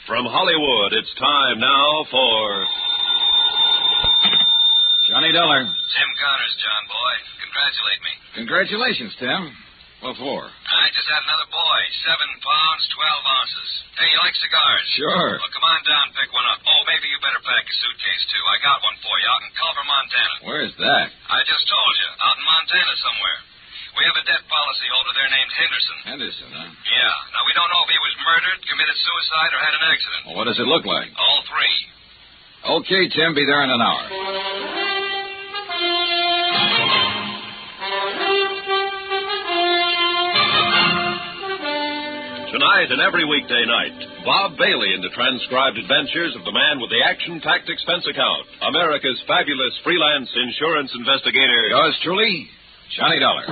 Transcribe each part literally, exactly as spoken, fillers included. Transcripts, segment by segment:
From Hollywood, it's time now for... Johnny Dollar. Tim Connors, John boy. Congratulate me. Congratulations, Tim. What for? I just had another boy. Seven pounds, twelve ounces. Hey, you like cigars? Sure. Well, come on down and pick one up. Oh, maybe you better pack a suitcase, too. I got one for you out in Culver, Montana. Where's that? I just told you. Out in Montana somewhere. We have a debt policy holder there named Henderson. Henderson, huh? Yeah. Now, we don't know if he was murdered, committed suicide, or had an accident. Well, what does it look like? All three. Okay, Tim. Be there in an hour. Tonight and every weekday night, Bob Bailey in the transcribed adventures of the man with the action-packed expense account, America's fabulous freelance insurance investigator. Yours truly, Johnny Dollar.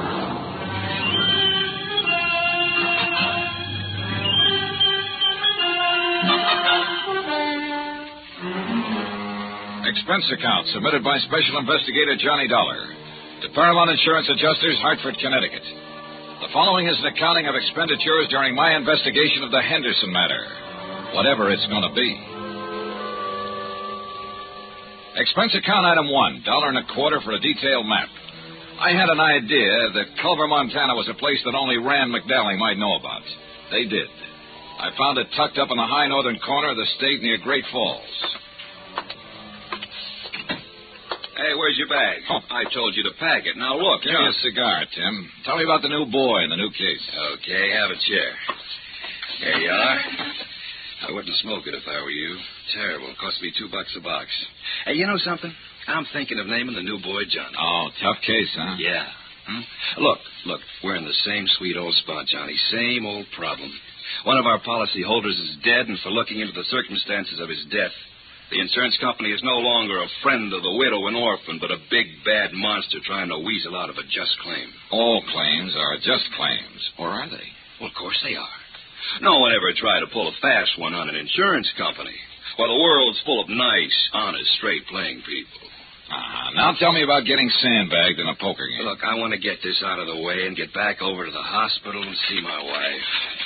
Expense account submitted by Special Investigator Johnny Dollar to Paramount Insurance Adjusters, Hartford, Connecticut. The following is an accounting of expenditures during my investigation of the Henderson matter, whatever it's going to be. Expense account item one, dollar and a quarter for a detailed map. I had an idea that Culver, Montana was a place that only Rand McDowling might know about. They did. I found it tucked up in the high northern corner of the state near Great Falls. Hey, where's your bag? Oh. I told you to pack it. Now, look. Give me a cigar, Tim. Tell me about the new boy and the new case. Okay, have a chair. There you are. I wouldn't smoke it if I were you. Terrible. Cost me two bucks a box. Hey, you know something? I'm thinking of naming the new boy Johnny. Oh, tough case, huh? Yeah. Hmm? Look, look, we're in the same sweet old spot, Johnny. Same old problem. One of our policy holders is dead, and for looking into the circumstances of his death, the insurance company is no longer a friend of the widow and orphan, but a big, bad monster trying to weasel out of a just claim. All claims are just claims, or are they? Well, of course they are. No one ever tried to pull a fast one on an insurance company. Well, the world's full of nice, honest, straight-playing people. Uh-huh. Now tell me about getting sandbagged in a poker game. Look, I want to get this out of the way and get back over to the hospital and see my wife.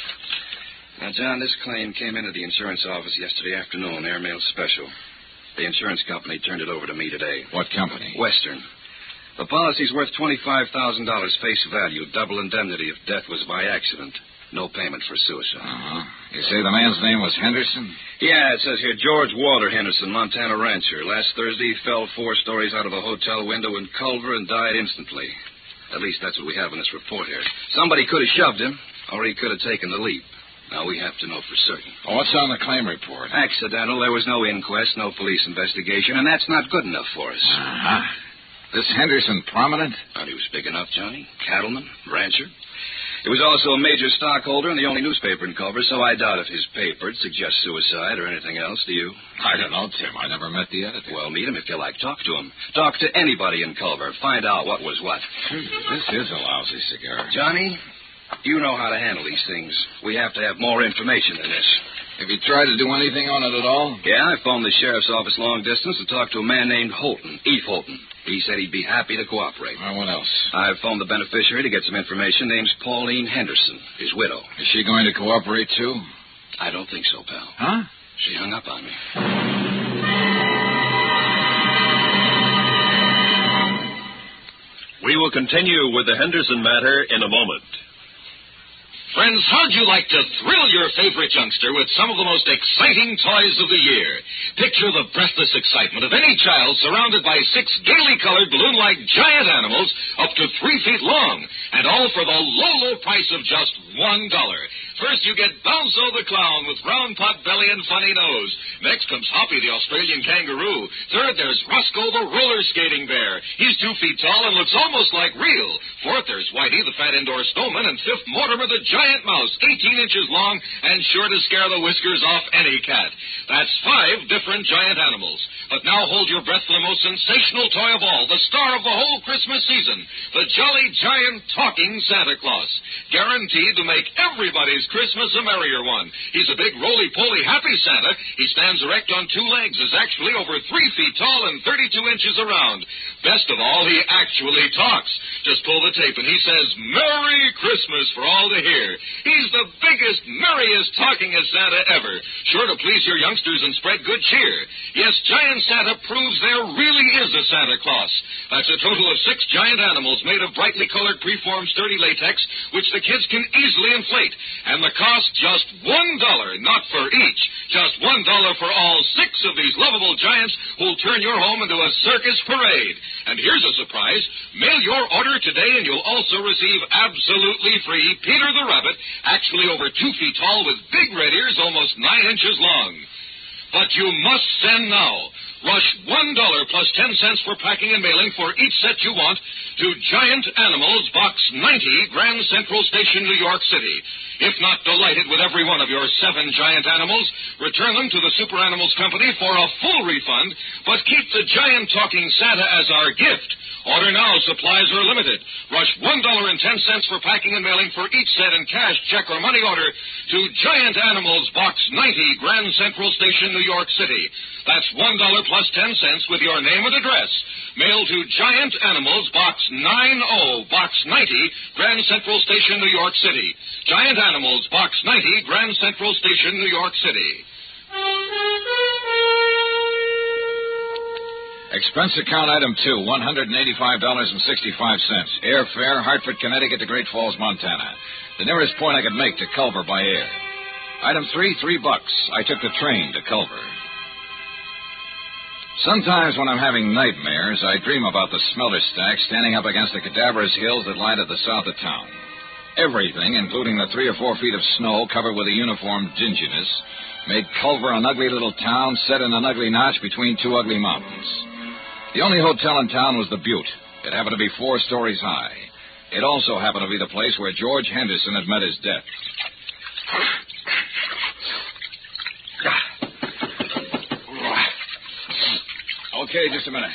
Now, John, this claim came into the insurance office yesterday afternoon, airmail special. The insurance company turned it over to me today. What company? Western. The policy's worth twenty-five thousand dollars face value, double indemnity if death was by accident. No payment for suicide. Uh-huh. You say the man's name was Henderson? Yeah, it says here, George Walter Henderson, Montana rancher. Last Thursday, he fell four stories out of a hotel window in Culver and died instantly. At least that's what we have in this report here. Somebody could have shoved him, or he could have taken the leap. Now, we have to know for certain. Well, what's on the claim report? Accidental. There was no inquest, no police investigation, and that's not good enough for us. Uh-huh. This Henderson prominent? Thought he was big enough, Johnny. Cattleman, rancher. He was also a major stockholder in the only newspaper in Culver, so I doubt if his paper would suggest suicide or anything else. Do you? I don't know, Tim. I never met the editor. Well, meet him if you like. Talk to him. Talk to anybody in Culver. Find out what was what. This is a lousy cigar. Johnny, you know how to handle these things. We have to have more information than this. Have you tried to do anything on it at all? Yeah, I phoned the sheriff's office long distance to talk to a man named Holton, Eve Holton. He said he'd be happy to cooperate. Well, what else? I phoned the beneficiary to get some information. Name's Pauline Henderson, his widow. Is she going to cooperate, too? I don't think so, pal. Huh? She hung up on me. We will continue with the Henderson matter in a moment. Friends, how'd you like to thrill your favorite youngster with some of the most exciting toys of the year? Picture the breathless excitement of any child surrounded by six gaily colored balloon-like giant animals up to three feet long, and all for the low, low price of just one dollar. First, you get Bounzo the Clown with round pot belly and funny nose. Next comes Hoppy the Australian kangaroo. Third, there's Roscoe the roller skating bear. He's two feet tall and looks almost like real. Fourth, there's Whitey the fat indoor snowman. And fifth, Mortimer the giant mouse, eighteen inches long and sure to scare the whiskers off any cat. That's five different giant animals. But now hold your breath for the most sensational toy of all, the star of the whole Christmas season, the Jolly Giant Talking Santa Claus. Guaranteed to make everybody's Christmas a merrier one. He's a big, roly-poly, happy Santa. He stands erect on two legs, is actually over three feet tall and thirty-two inches around. Best of all, he actually talks. Just pull the tape and he says, Merry Christmas for all to hear. year. He's the biggest, merriest, talkingest Santa ever, sure to please your youngsters and spread good cheer. Yes, Giant Santa proves there really is a Santa Claus. That's a total of six giant animals made of brightly colored preformed sturdy latex, which the kids can easily inflate. And the cost just one dollar, not for each. Just one dollar for all six of these lovable giants who'll turn your home into a circus parade. And here's a surprise. Mail your order today and you'll also receive absolutely free Peter the Rabbit, actually over two feet tall with big red ears almost nine inches long. But you must send now. Rush one dollar plus ten cents for packing and mailing for each set you want to Giant Animals, Box ninety, Grand Central Station, New York City. If not delighted with every one of your seven giant animals, return them to the Super Animals Company for a full refund, but keep the giant talking Santa as our gift. Order now. Supplies are limited. Rush one dollar and ten cents for packing and mailing for each set in cash, check, or money order to Giant Animals, Box ninety, Grand Central Station, New York City. That's one dollar plus ten cents with your name and address. Mail to Giant Animals, Box ninety, Box ninety, Grand Central Station, New York City. Giant Animals, Box ninety, Grand Central Station, New York City. Expense account item two, one hundred eighty-five dollars and sixty-five cents. Airfare, Hartford, Connecticut to Great Falls, Montana. The nearest point I could make to Culver by air. Item three, three bucks. I took the train to Culver. Sometimes when I'm having nightmares, I dream about the smelter stack standing up against the cadaverous hills that lie to the south of town. Everything, including the three or four feet of snow covered with a uniform dinginess, made Culver an ugly little town set in an ugly notch between two ugly mountains. The only hotel in town was the Butte. It happened to be four stories high. It also happened to be the place where George Henderson had met his death. Okay, just a minute.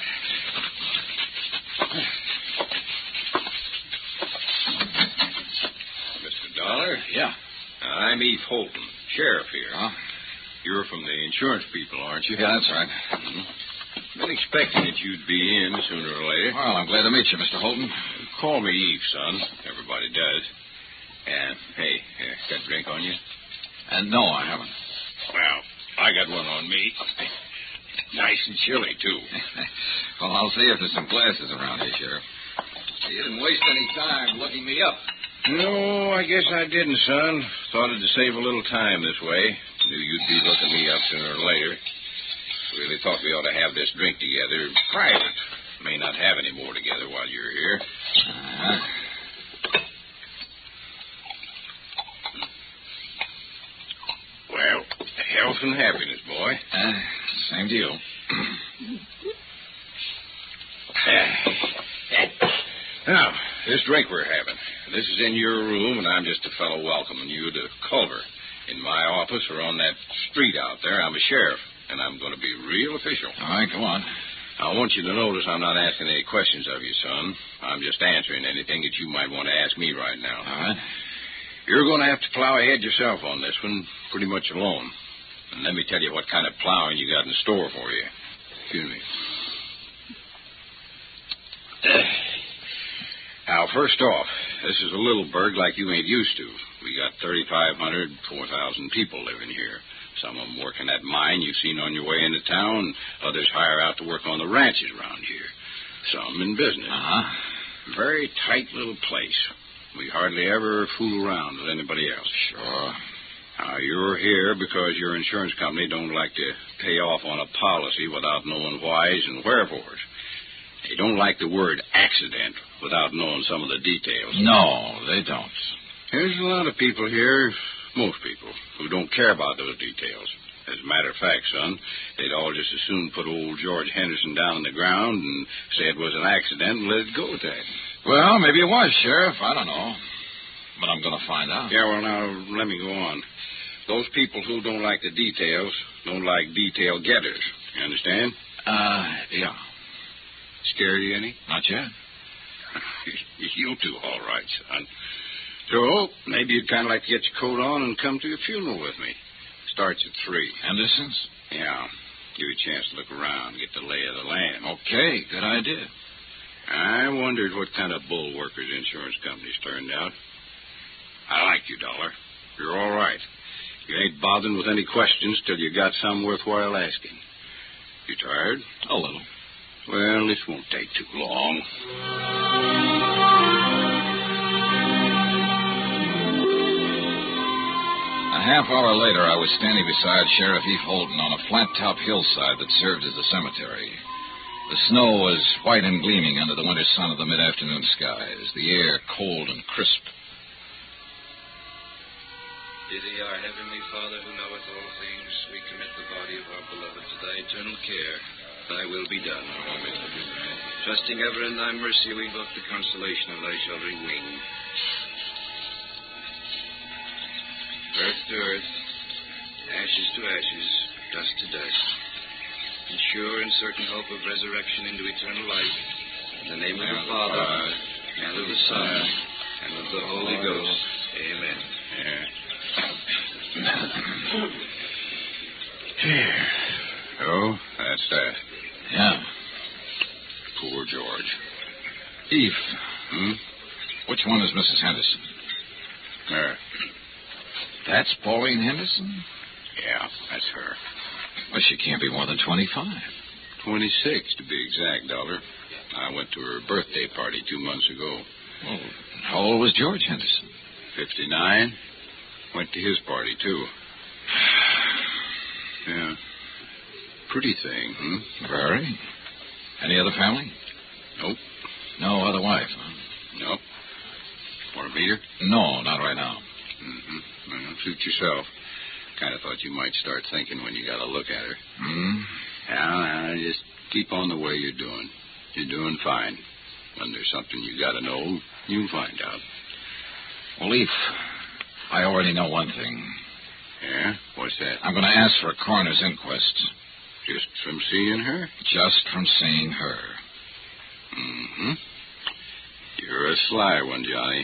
Mister Dollar? Yeah. I'm Eve Holton, sheriff here. Huh? You're from the insurance people, aren't you? Yeah, that's right. Mm-hmm. Been expecting that you'd be in sooner or later. Well, I'm glad to meet you, Mister Holton. Call me Eve, son. Everybody does. And, hey, uh, got a drink on you? And no, I haven't. Well, I got one on me. Nice and chilly, too. Well, I'll see if there's some glasses around here, Sheriff. You didn't waste any time looking me up. No, I guess I didn't, son. Thought it'd save a little time this way. Knew you'd be looking me up sooner or later. Really thought we ought to have this drink together. Private. May not have any more together while you're here. Uh-huh. Well, health and happiness, boy. Uh, same to you. Now, this drink we're having. This is in your room, and I'm just a fellow welcoming you to Culver. In my office or on that street out there, I'm a sheriff, and I'm going to be real official. All right, go on. I want you to notice I'm not asking any questions of you, son. I'm just answering anything that you might want to ask me right now. All right. You're going to have to plow ahead yourself on this one, pretty much alone. And let me tell you what kind of plowing you got in store for you. Excuse me. Now, first off, this is a little burg like you ain't used to. We got thirty-five hundred, four thousand people living here. Some of them work in that mine you've seen on your way into town. Others hire out to work on the ranches around here. Some in business. Uh-huh. Very tight little place. We hardly ever fool around with anybody else. Sure. Now, you're here because your insurance company don't like to pay off on a policy without knowing whys and wherefores. They don't like the word accident without knowing some of the details. No, they don't. There's a lot of people here, most people, who don't care about those details. As a matter of fact, son, they'd all just as soon put old George Henderson down on the ground and say it was an accident and let it go with that. Well, maybe it was, Sheriff. I don't know. But I'm going to find out. Yeah, well, now, let me go on. Those people who don't like the details don't like detail getters. You understand? Uh, yeah. Scared you any? Not yet. You'll do all right, son. So, maybe you'd kind of like to get your coat on and come to a funeral with me. Starts at three. Henderson's? Yeah. Give you a chance to look around, get the lay of the land. Okay, good idea. I wondered what kind of bull workers insurance companies turned out. I like you, Dollar. You're all right. You ain't bothering with any questions till you got some worthwhile asking. You tired? A little. Well, this won't take too long. A half hour later, I was standing beside Sheriff Eve Holden on a flat-top hillside that served as a cemetery. The snow was white and gleaming under the winter sun of the mid-afternoon skies, the air cold and crisp. Pity our Heavenly Father who knoweth all things, we commit the body of our beloved to thy eternal care. Thy will be done. Amen. Trusting ever in thy mercy, we invoke the consolation of thy sheltering wing. Earth to earth, ashes to ashes, dust to dust. In sure and certain hope of resurrection into eternal life, in the name of the Father, and of the Son, and of the Holy Ghost. Amen. Here. Oh, that's that. Yeah. Poor George. Eve. Hmm? Which one is Missus Henderson? There. That's Pauline Henderson? Yeah, that's her. Well, she can't be more than twenty-five. Twenty-six, to be exact, Dollar. I went to her birthday party two months ago. Well, how old was George Henderson? Fifty-nine. Went to his party, too. Yeah. Pretty thing, hmm? Very. Any other family? Nope. No other wife, huh? Nope. Want to meet her? No, not right now. Mm-hmm. Well, suit yourself. Kind of thought you might start thinking when you got a look at her. Hmm? Yeah, now, just keep on the way you're doing. You're doing fine. When there's something you got to know, you'll find out. Well, Eve, I already know one thing. Yeah? What's that? I'm going to ask for a coroner's inquest. Just from seeing her? Just from seeing her. Mm-hmm. You're a sly one, Johnny.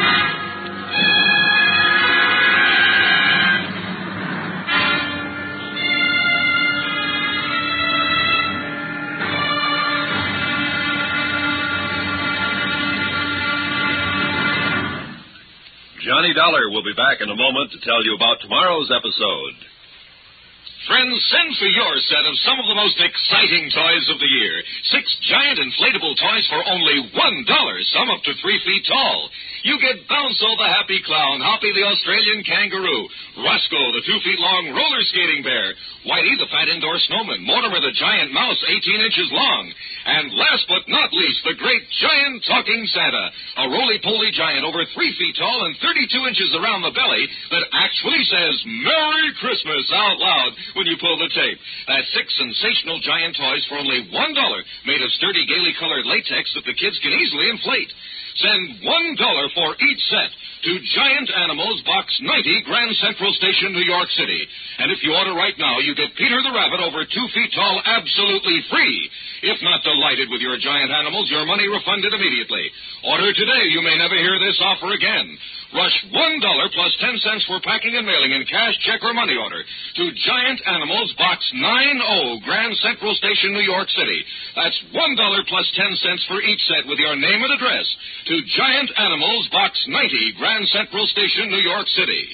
Johnny Dollar will be back in a moment to tell you about tomorrow's episode. Friends, send for your set of some of the most exciting toys of the year. Six giant inflatable toys for only one dollar, some up to three feet tall. You get Bounco the Happy Clown, Hoppy the Australian Kangaroo, Roscoe the two-feet-long roller skating bear, Whitey the fat indoor snowman, Mortimer the giant mouse eighteen inches long, and last but not least, the great giant talking Santa, a roly-poly giant over three feet tall and thirty-two inches around the belly that actually says Merry Christmas out loud when you pull the tape. That's six sensational giant toys for only one dollar, made of sturdy, gaily colored latex that the kids can easily inflate. Send one dollar for each set to Giant Animals, Box ninety, Grand Central Station, New York City. And if you order right now, you get Peter the Rabbit over two feet tall absolutely free. If not delighted with your giant animals, your money refunded immediately. Order today. You may never hear this offer again. Rush one dollar plus ten cents for packing and mailing in cash, check, or money order to Giant Animals, Box ninety, Grand Central Station, New York City. That's one dollar plus ten cents for each set with your name and address to Giant Animals, Box ninety, Grand Central Station, New York City.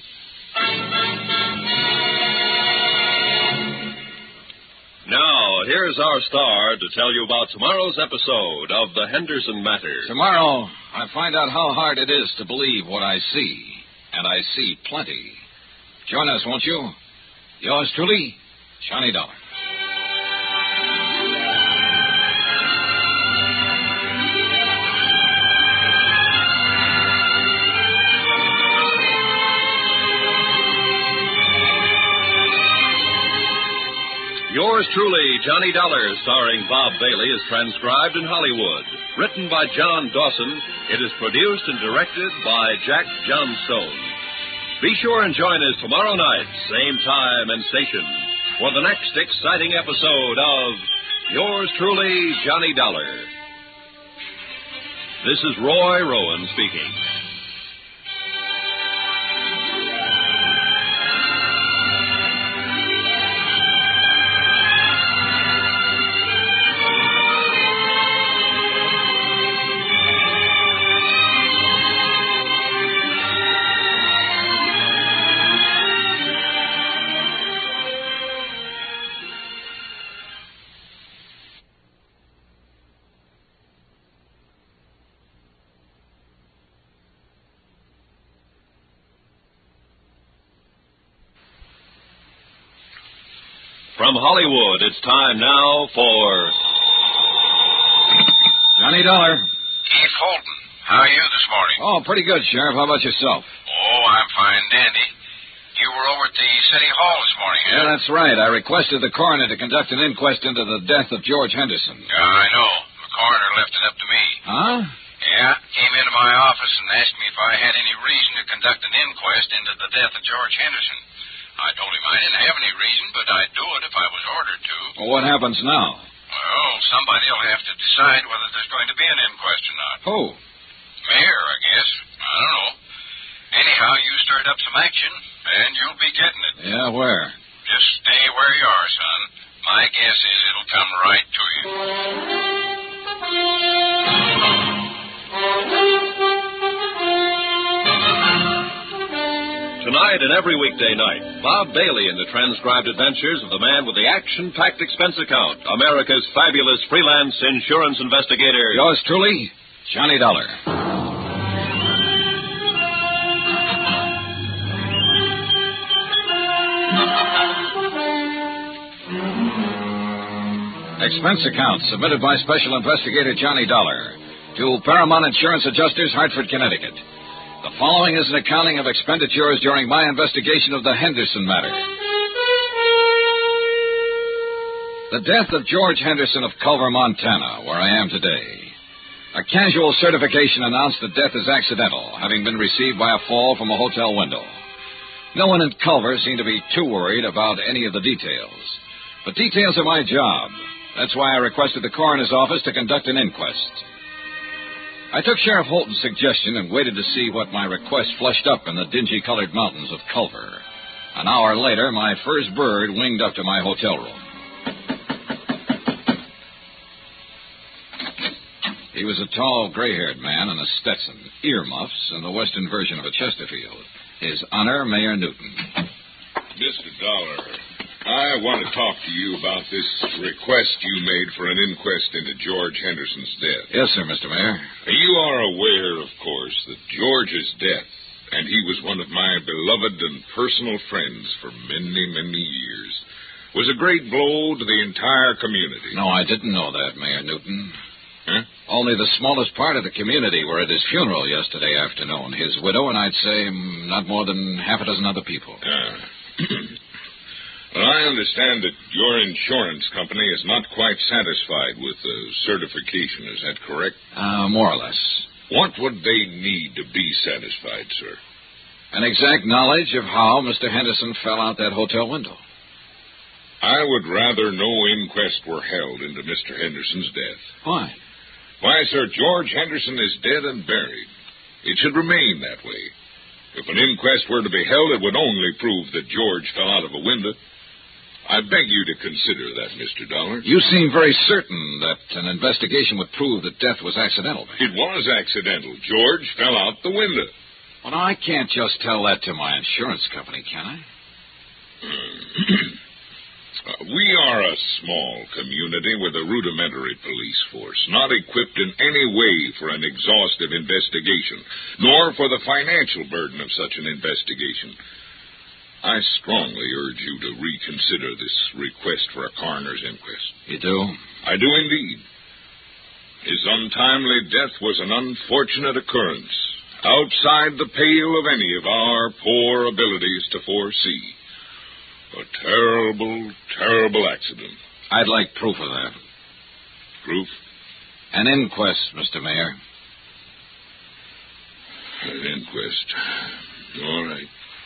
Now, here's our star to tell you about tomorrow's episode of The Henderson Matter. Tomorrow, I find out how hard it is to believe what I see. And I see plenty. Join us, won't you? Yours truly, Johnny Dollar. Yours truly, Johnny Dollar, starring Bob Bailey, is transcribed in Hollywood. Written by John Dawson, it is produced and directed by Jack Johnstone. Be sure and join us tomorrow night, same time and station, for the next exciting episode of Yours truly, Johnny Dollar. This is Roy Rowan speaking. From Hollywood, it's time now for... Johnny Dollar. Keith Holden, how are you this morning? Oh, pretty good, Sheriff. How about yourself? Oh, I'm fine, dandy. You were over at the City Hall this morning, huh? Yeah, that's right. I requested the coroner to conduct an inquest into the death of George Henderson. Yeah, I know. The coroner left it up to me. Huh? Yeah, came into my office and asked me if I had any reason to conduct an inquest into the death of George Henderson. I told him I didn't have any reason, but I'd do it if I was ordered to. Well, what happens now? Well, somebody will have to decide whether there's going to be an inquest or not. Who? Mayor, I guess. I don't know. Anyhow, you stirred up some action, and you'll be getting it. Yeah, where? Just stay where you are, son. My guess is it'll come right to you. Tonight and every weekday night, Bob Bailey in the transcribed adventures of the man with the action-packed expense account, America's fabulous freelance insurance investigator. Yours truly, Johnny Dollar. Expense account submitted by Special Investigator Johnny Dollar to Paramount Insurance Adjusters, Hartford, Connecticut. The following is an accounting of expenditures during my investigation of the Henderson matter. The death of George Henderson of Culver, Montana, where I am today. A casual certification announced that death is accidental, having been received by a fall from a hotel window. No one in Culver seemed to be too worried about any of the details. But details are my job. That's why I requested the coroner's office to conduct an inquest. I took Sheriff Holton's suggestion and waited to see what my request flushed up in the dingy-colored mountains of Culver. An hour later, my first bird winged up to my hotel room. He was a tall, gray-haired man in a Stetson, earmuffs, and the western version of a Chesterfield. His Honor, Mayor Newton. Mister Dollar, I want to talk to you about this request you made for an inquest into George Henderson's death. Yes, sir, Mister Mayor. You are aware, of course, that George's death, and he was one of my beloved and personal friends for many, many years, was a great blow to the entire community. No, I didn't know that, Mayor Newton. Huh? Only the smallest part of the community were at his funeral yesterday afternoon. His widow and I'd say not more than half a dozen other people. Ah. Well, I understand that your insurance company is not quite satisfied with the certification. Is that correct? Uh, more or less. What would they need to be satisfied, sir? An exact knowledge of how Mister Henderson fell out that hotel window. I would rather no inquest were held into Mister Henderson's death. Why? Why, sir, George Henderson is dead and buried. It should remain that way. If an inquest were to be held, it would only prove that George fell out of a window. I beg you to consider that, Mister Dollar. You seem very certain that an investigation would prove that death was accidental, Mayor. It was accidental. George fell out the window. Well, now, I can't just tell that to my insurance company, can I? uh, we are a small community with a rudimentary police force, not equipped in any way for an exhaustive investigation, nor for the financial burden of such an investigation. I strongly urge you to reconsider this request for a coroner's inquest. You do? I do indeed. His untimely death was an unfortunate occurrence, outside the pale of any of our poor abilities to foresee. A terrible, terrible accident. I'd like proof of that. Proof? An inquest, Mister Mayor. An inquest. All right.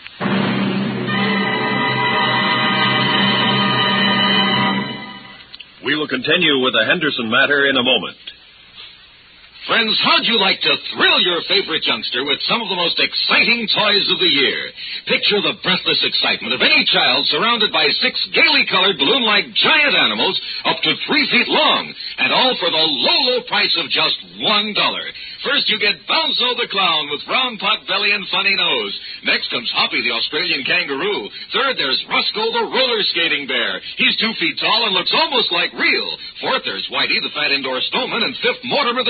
We will continue with the Henderson matter in a moment. Friends, how'd you like to thrill your favorite youngster with some of the most exciting toys of the year? Picture the breathless excitement of any child surrounded by six gaily colored balloon-like giant animals up to three feet long, and all for the low, low price of just one dollar. First, you get Bounzo the Clown with round pot belly and funny nose. Next comes Hoppy the Australian kangaroo. Third, there's Roscoe the roller skating bear. He's two feet tall and looks almost like real. Fourth, there's Whitey the fat indoor snowman. And fifth, Mortimer the giant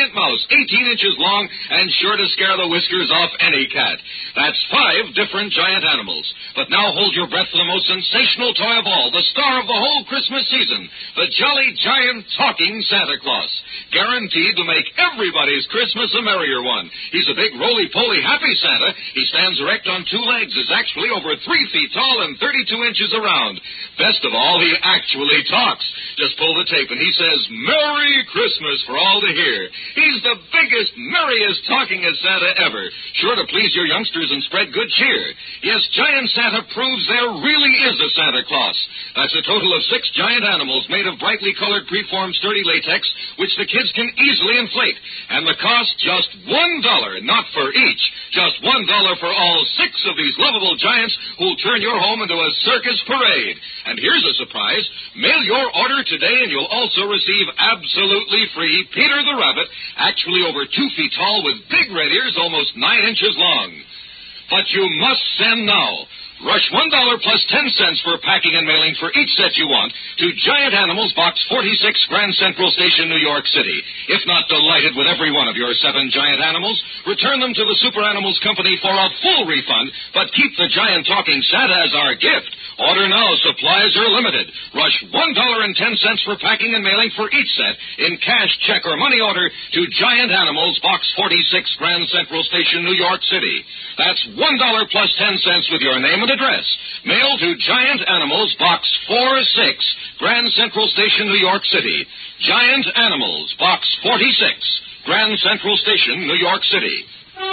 giant mouse, eighteen inches long and sure to scare the whiskers off any cat. That's five different giant animals. But now hold your breath for the most sensational toy of all, the star of the whole Christmas season, the Jolly Giant Talking Santa Claus. Guaranteed to make everybody's Christmas a merrier one. He's a big, roly-poly, happy Santa. He stands erect on two legs, is actually over three feet tall and thirty-two inches around. Best of all, he actually talks. Just pull the tape and he says, Merry Christmas for all to hear. He's the biggest, merriest talkingest Santa ever. Sure to please your youngsters and spread good cheer. Yes, Giant Santa proves there really is a Santa Claus. That's a total of six giant animals made of brightly colored preformed sturdy latex, which the kids can easily inflate. And the cost just one dollar, not for each. Just one dollar for all six of these lovable giants who'll turn your home into a circus parade. And here's a surprise. Mail your order today and you'll also receive absolutely free Peter the Rabbit, actually over two feet tall with big red ears almost nine inches long. But you must send now. Rush one dollar plus ten cents for packing and mailing for each set you want to Giant Animals, Box forty-six, Grand Central Station, New York City. If not delighted with every one of your seven giant animals, return them to the Super Animals Company for a full refund, but keep the giant talking Santa as our gift. Order now. Supplies are limited. Rush one dollar and ten cents for packing and mailing for each set in cash, check, or money order to Giant Animals, Box forty-six, Grand Central Station, New York City. That's one dollar plus ten cents with your name and address. Mail to Giant Animals, Box forty-six, Grand Central Station, New York City. Giant Animals, Box forty-six, Grand Central Station, New York City.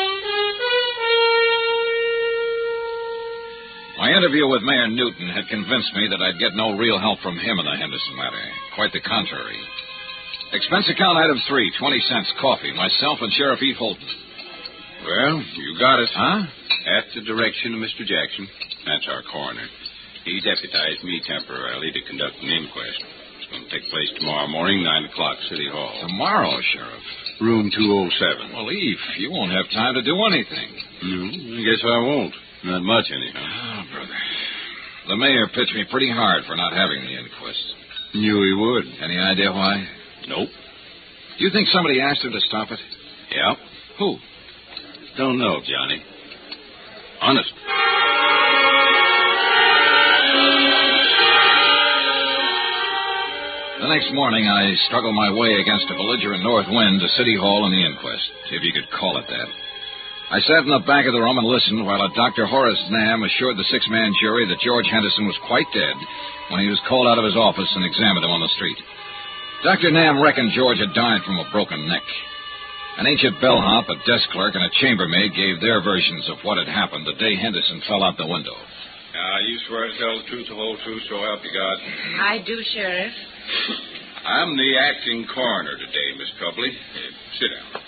My interview with Mayor Newton had convinced me that I'd get no real help from him in the Henderson matter. Quite the contrary. Expense account item three, twenty cents coffee. Myself and Sheriff E. Holton. Well, you got it. Huh? At the direction of Mister Jackson. That's our coroner. He deputized me temporarily to conduct an inquest. It's going to take place tomorrow morning, nine o'clock, City Hall. Tomorrow, Sheriff? Room two oh seven. Well, Eve, you won't have time to do anything. No, I guess I won't. Not much, anyhow. Oh, brother. The mayor pitched me pretty hard for not having the inquest. Knew he would. Any idea why? Nope. Do you think somebody asked him to stop it? Yeah. Who? Don't know, Johnny. Honest. The next morning, I struggled my way against a belligerent north wind to City Hall and the inquest, if you could call it that. I sat in the back of the room and listened while a Doctor Horace Nam assured the six-man jury that George Henderson was quite dead when he was called out of his office and examined him on the street. Doctor Nam reckoned George had died from a broken neck. An ancient bellhop, a desk clerk, and a chambermaid gave their versions of what had happened the day Henderson fell out the window. Now, you swear to tell the truth, the whole truth, so help you God? I do, Sheriff. I'm the acting coroner today, Miss Copley. Uh, sit down.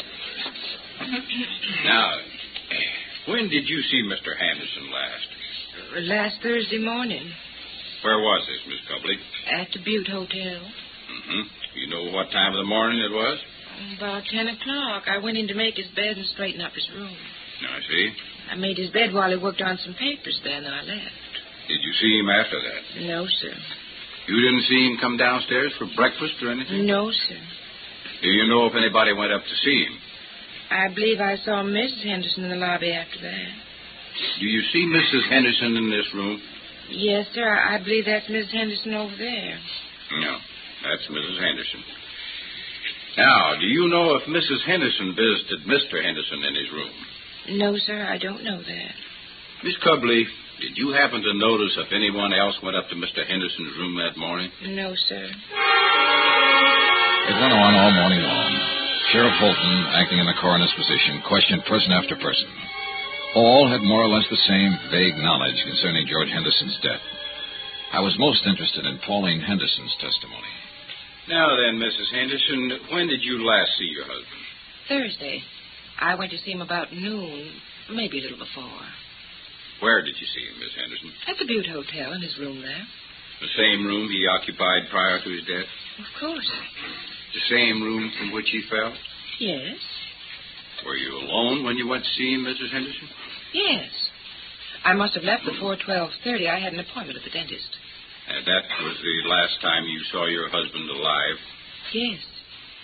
Now, when did you see Mister Henderson last? Last Thursday morning. Where was this, Miss Copley? At the Butte Hotel. Mm-hmm. You know what time of the morning it was? About ten o'clock. I went in to make his bed and straighten up his room. I see. I made his bed while he worked on some papers there, and then I left. Did you see him after that? No, sir. You didn't see him come downstairs for breakfast or anything? No, sir. Do you know if anybody went up to see him? I believe I saw Missus Henderson in the lobby after that. Do you see Missus Henderson in this room? Yes, sir. I believe that's Missus Henderson over there. No, that's Missus Henderson. Now, do you know if Missus Henderson visited Mister Henderson in his room? No, sir, I don't know that. Miss Copley, did you happen to notice if anyone else went up to Mister Henderson's room that morning? No, sir. It went on all morning long. Sheriff Holton, acting in the coroner's position, questioned person after person. All had more or less the same vague knowledge concerning George Henderson's death. I was most interested in Pauline Henderson's testimony. Now then, Missus Henderson, when did you last see your husband? Thursday. I went to see him about noon, maybe a little before. Where did you see him, Miss Henderson? At the Butte Hotel, in his room there. The same room he occupied prior to his death? Of course. The same room from which he fell? Yes. Were you alone when you went to see him, Missus Henderson? Yes. I must have left before twelve thirty. I had an appointment at the dentist. And that was the last time you saw your husband alive? Yes.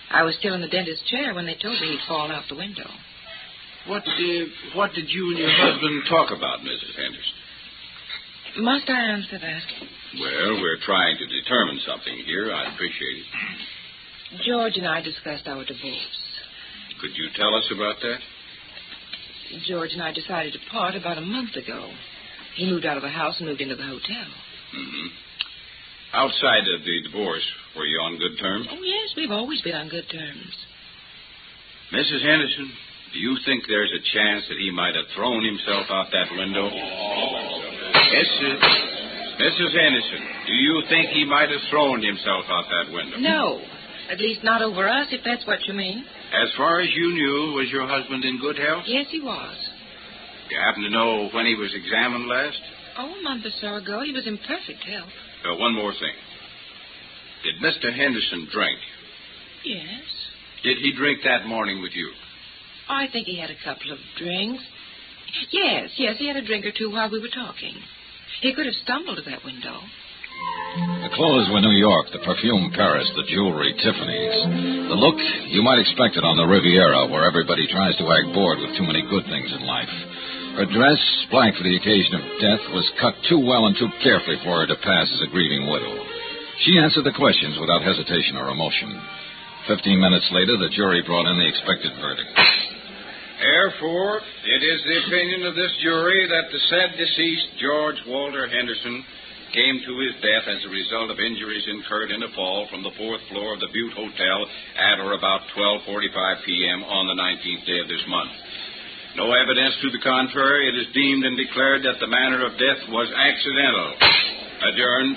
I was still in the dentist's chair when they told me he'd fallen out the window. What did, what did you and your husband talk about, Missus Henderson? Must I answer that? Well, we're trying to determine something here. I'd appreciate it. George and I discussed our divorce. Could you tell us about that? George and I decided to part about a month ago. He moved out of the house and moved into the hotel. Mm-hmm. Outside of the divorce, were you on good terms? Oh, yes, we've always been on good terms. Missus Henderson, do you think there's a chance that he might have thrown himself out that window? Missus Missus Henderson, do you think he might have thrown himself out that window? No. At least not over us, if that's what you mean. As far as you knew, was your husband in good health? Yes, he was. You happen to know when he was examined last? Oh, a month or so ago. He was in perfect health. Uh, one more thing. Did Mister Henderson drink? Yes. Did he drink that morning with you? I think he had a couple of drinks. Yes, yes, he had a drink or two while we were talking. He could have stumbled to that window. The clothes were New York, the perfume Paris, the jewelry Tiffany's. The look, you might expect it on the Riviera, where everybody tries to act bored with too many good things in life. Her dress, black for the occasion of death, was cut too well and too carefully for her to pass as a grieving widow. She answered the questions without hesitation or emotion. Fifteen minutes later, the jury brought in the expected verdict. Therefore, it is the opinion of this jury that the said deceased, George Walter Henderson, came to his death as a result of injuries incurred in a fall from the fourth floor of the Butte Hotel at or about twelve forty-five p.m. on the nineteenth day of this month. No evidence to the contrary. It is deemed and declared that the manner of death was accidental. Adjourned.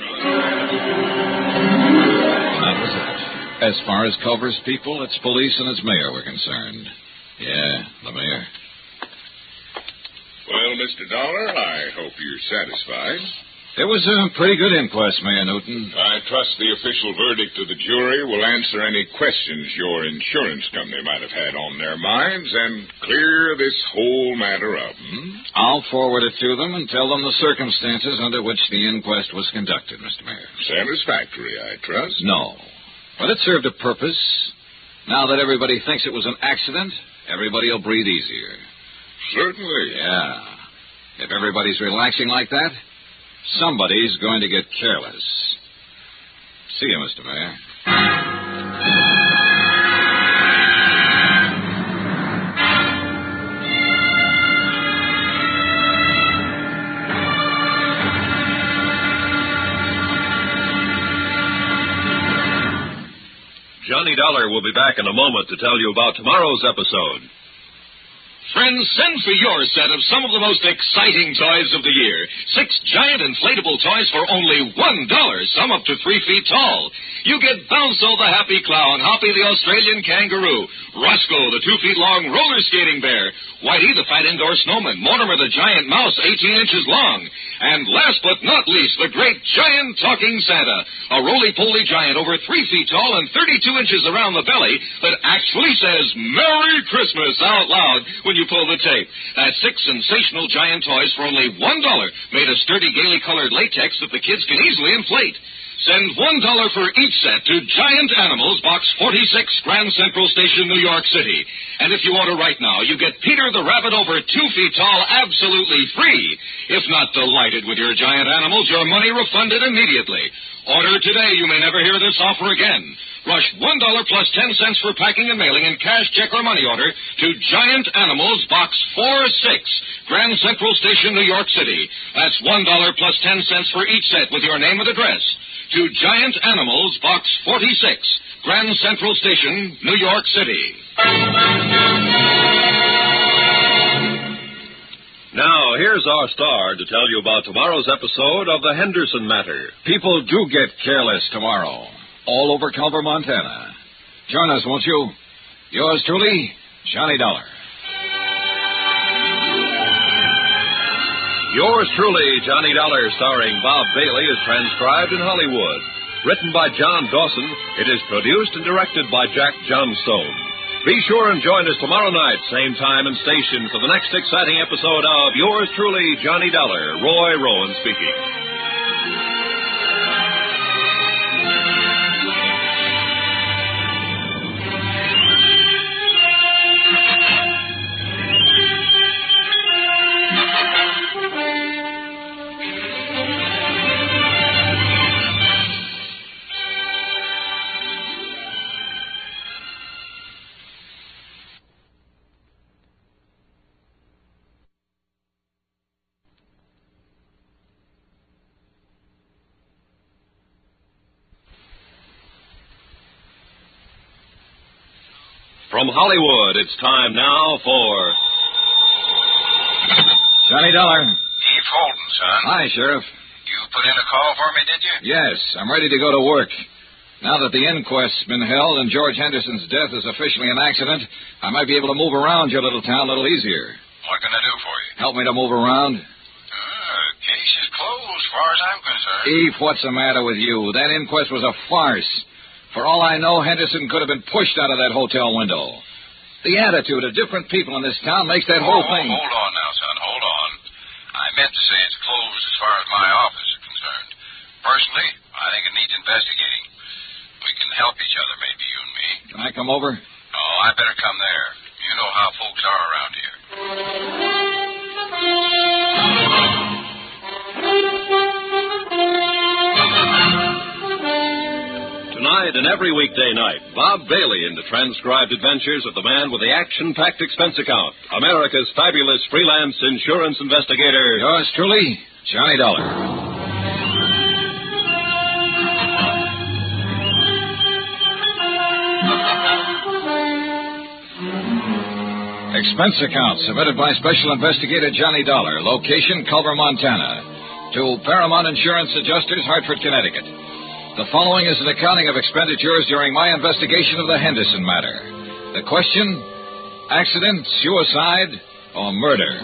That was it. As far as Culver's people, its police and its mayor were concerned. Yeah, the mayor. Well, Mister Dollar, I hope you're satisfied. It was a pretty good inquest, Mayor Newton. I trust the official verdict of the jury will answer any questions your insurance company might have had on their minds and clear this whole matter up. Hmm? I'll forward it to them and tell them the circumstances under which the inquest was conducted, Mister Mayor. Satisfactory, I trust. No, but it served a purpose. Now that everybody thinks it was an accident, everybody will breathe easier. Certainly. Yeah. If everybody's relaxing like that, somebody's going to get careless. See you, Mister Mayor. Johnny Dollar will be back in a moment to tell you about tomorrow's episode. Friends, send for your set of some of the most exciting toys of the year. Six giant inflatable toys for only one dollar, some up to three feet tall. You get Bounzo the Happy Clown, Hoppy the Australian Kangaroo, Roscoe the two-feet-long roller skating bear, Whitey the fat indoor snowman, Mortimer the giant mouse eighteen inches long, and last but not least, the great giant talking Santa, a roly-poly giant over three feet tall and thirty-two inches around the belly that actually says Merry Christmas out loud when you pull the tape. That's six sensational giant toys for only one dollar, made of sturdy, gaily colored latex that the kids can easily inflate. Send one dollar for each set to Giant Animals, Box forty-six, Grand Central Station, New York City. And if you order right now, you get Peter the Rabbit over two feet tall absolutely free. If not delighted with your giant animals, your money refunded immediately. Order today. You may never hear this offer again. Rush one dollar plus ten cents for packing and mailing in cash, check, or money order to Giant Animals, Box forty-six, Grand Central Station, New York City. That's one dollar plus ten cents for each set with your name and address. To Giant Animals, Box forty-six, Grand Central Station, New York City. Now, here's our star to tell you about tomorrow's episode of The Henderson Matter. People do get careless tomorrow, all over Culver, Montana. Join us, won't you? Yours truly, Johnny Dollar. Yours truly, Johnny Dollar, starring Bob Bailey, is transcribed in Hollywood. Written by John Dawson, it is produced and directed by Jack Johnstone. Be sure and join us tomorrow night, same time and station, for the next exciting episode of Yours truly, Johnny Dollar. Roy Rowan speaking. From Hollywood, it's time now for... Johnny Dollar. Eve Holden, son. Hi, Sheriff. You put in a call for me, did you? Yes, I'm ready to go to work. Now that the inquest's been held and George Henderson's death is officially an accident, I might be able to move around your little town a little easier. What can I do for you? Help me to move around? Uh, case is closed as far as I'm concerned. Eve, what's the matter with you? That inquest was a farce. For all I know, Henderson could have been pushed out of that hotel window. The attitude of different people in this town makes that whole oh, thing... Hold on now, son. Hold on. I meant to say it's closed as far as my office is concerned. Personally, I think it needs investigating. We can help each other, maybe, you and me. Can I come over? Oh, I better come there. You know how folks are around here. Tonight and every weekday night, Bob Bailey in the transcribed adventures of the man with the action-packed expense account, America's fabulous freelance insurance investigator. Yours truly, Johnny Dollar. Expense account submitted by Special Investigator Johnny Dollar. Location, Culver, Montana. To Paramount Insurance Adjusters, Hartford, Connecticut. The following is an accounting of expenditures during my investigation of the Henderson matter. The question, accident, suicide, or murder?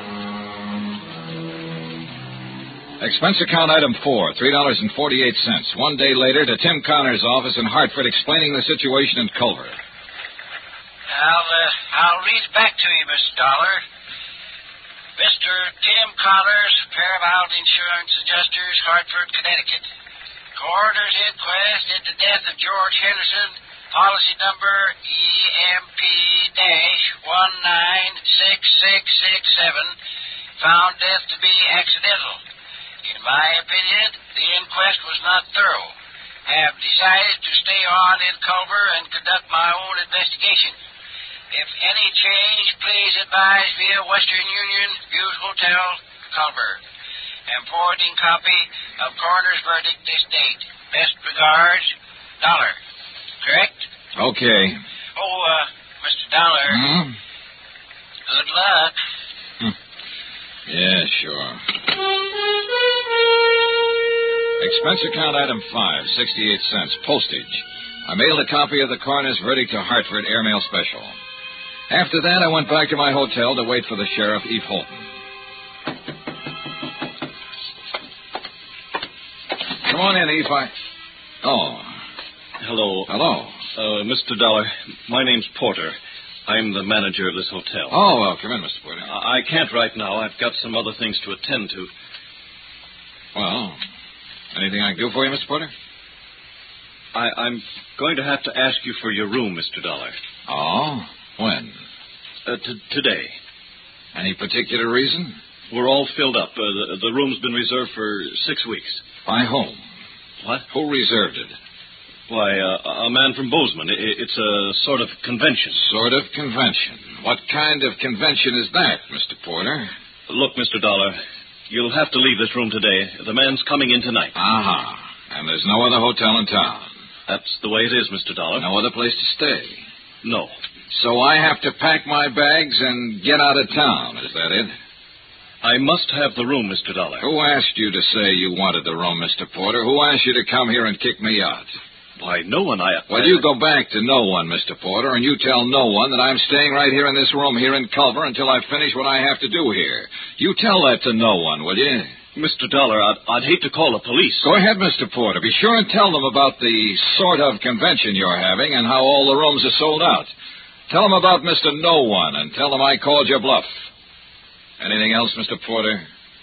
Expense account item four, three dollars and forty-eight cents. One day later to Tim Connor's office in Hartford explaining the situation in Culver. I'll, uh, I'll read it back to you, Mister Dollar. Mister Tim Connors, Paramount Insurance Adjusters, Hartford, Connecticut. Coroner's inquest into death of George Henderson, policy number E M P one nine six six six seven, found death to be accidental. In my opinion, the inquest was not thorough. Have decided to stay on in Culver and conduct my own investigation. If any change, please advise via Western Union, Butte Hotel, Culver. Am forwarding copy of coroner's verdict this date. Best regards, Dollar. Correct? Okay. Oh, uh, Mister Dollar. Hmm? Good luck. Hmm. Yeah, sure. Expense account item five, sixty-eight cents. Postage. I mailed a copy of the coroner's verdict to Hartford, airmail special. After that, I went back to my hotel to wait for the sheriff, Eve Holton. Come on in, Eve. I... Oh. Hello. Hello. Uh, Mister Dollar, my name's Porter. I'm the manager of this hotel. Oh, well, come in, Mister Porter. I can't right now. I've got some other things to attend to. Well, anything I can do for you, Mister Porter? I, I'm going to have to ask you for your room, Mister Dollar. Oh? When? Uh, t- today. Any particular reason? We're all filled up. Uh, the, the room's been reserved for six weeks. By whom? What? Who reserved it? Why, uh, a man from Bozeman. It, it's a sort of convention. Sort of convention. What kind of convention is that, Mister Porter? Look, Mister Dollar, you'll have to leave this room today. The man's coming in tonight. Uh-huh. And there's no other hotel in town? That's the way it is, Mister Dollar. No other place to stay? No. So I have to pack my bags and get out of town, is that it? I must have the room, Mister Dollar. Who asked you to say you wanted the room, Mister Porter? Who asked you to come here and kick me out? Why, no one. I... Well, I... you go back to no one, Mister Porter, and you tell no one that I'm staying right here in this room here in Culver until I finish what I have to do here. You tell that to no one, will you? Mister Dollar, I'd, I'd hate to call the police. Go ahead, Mister Porter. Be sure and tell them about the sort of convention you're having and how all the rooms are sold out. Tell them about Mister No One and tell them I called your bluff. Anything else, Mister Porter?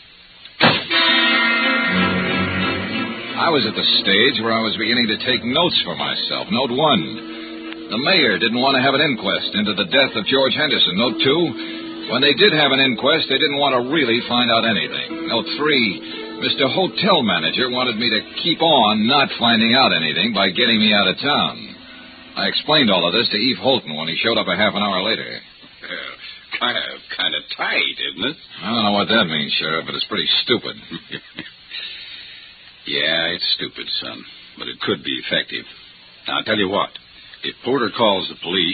I was at the stage where I was beginning to take notes for myself. Note one, the mayor didn't want to have an inquest into the death of George Henderson. Note two, when they did have an inquest, they didn't want to really find out anything. Note three, Mister Hotel Manager wanted me to keep on not finding out anything by getting me out of town. I explained all of this to Eve Holton when he showed up a half an hour later. Uh, kind of, kind of tight, isn't it? I don't know what that means, Sheriff, but it's pretty stupid. Yeah, it's stupid, son, but it could be effective. Now, I'll tell you what. If Porter calls the police,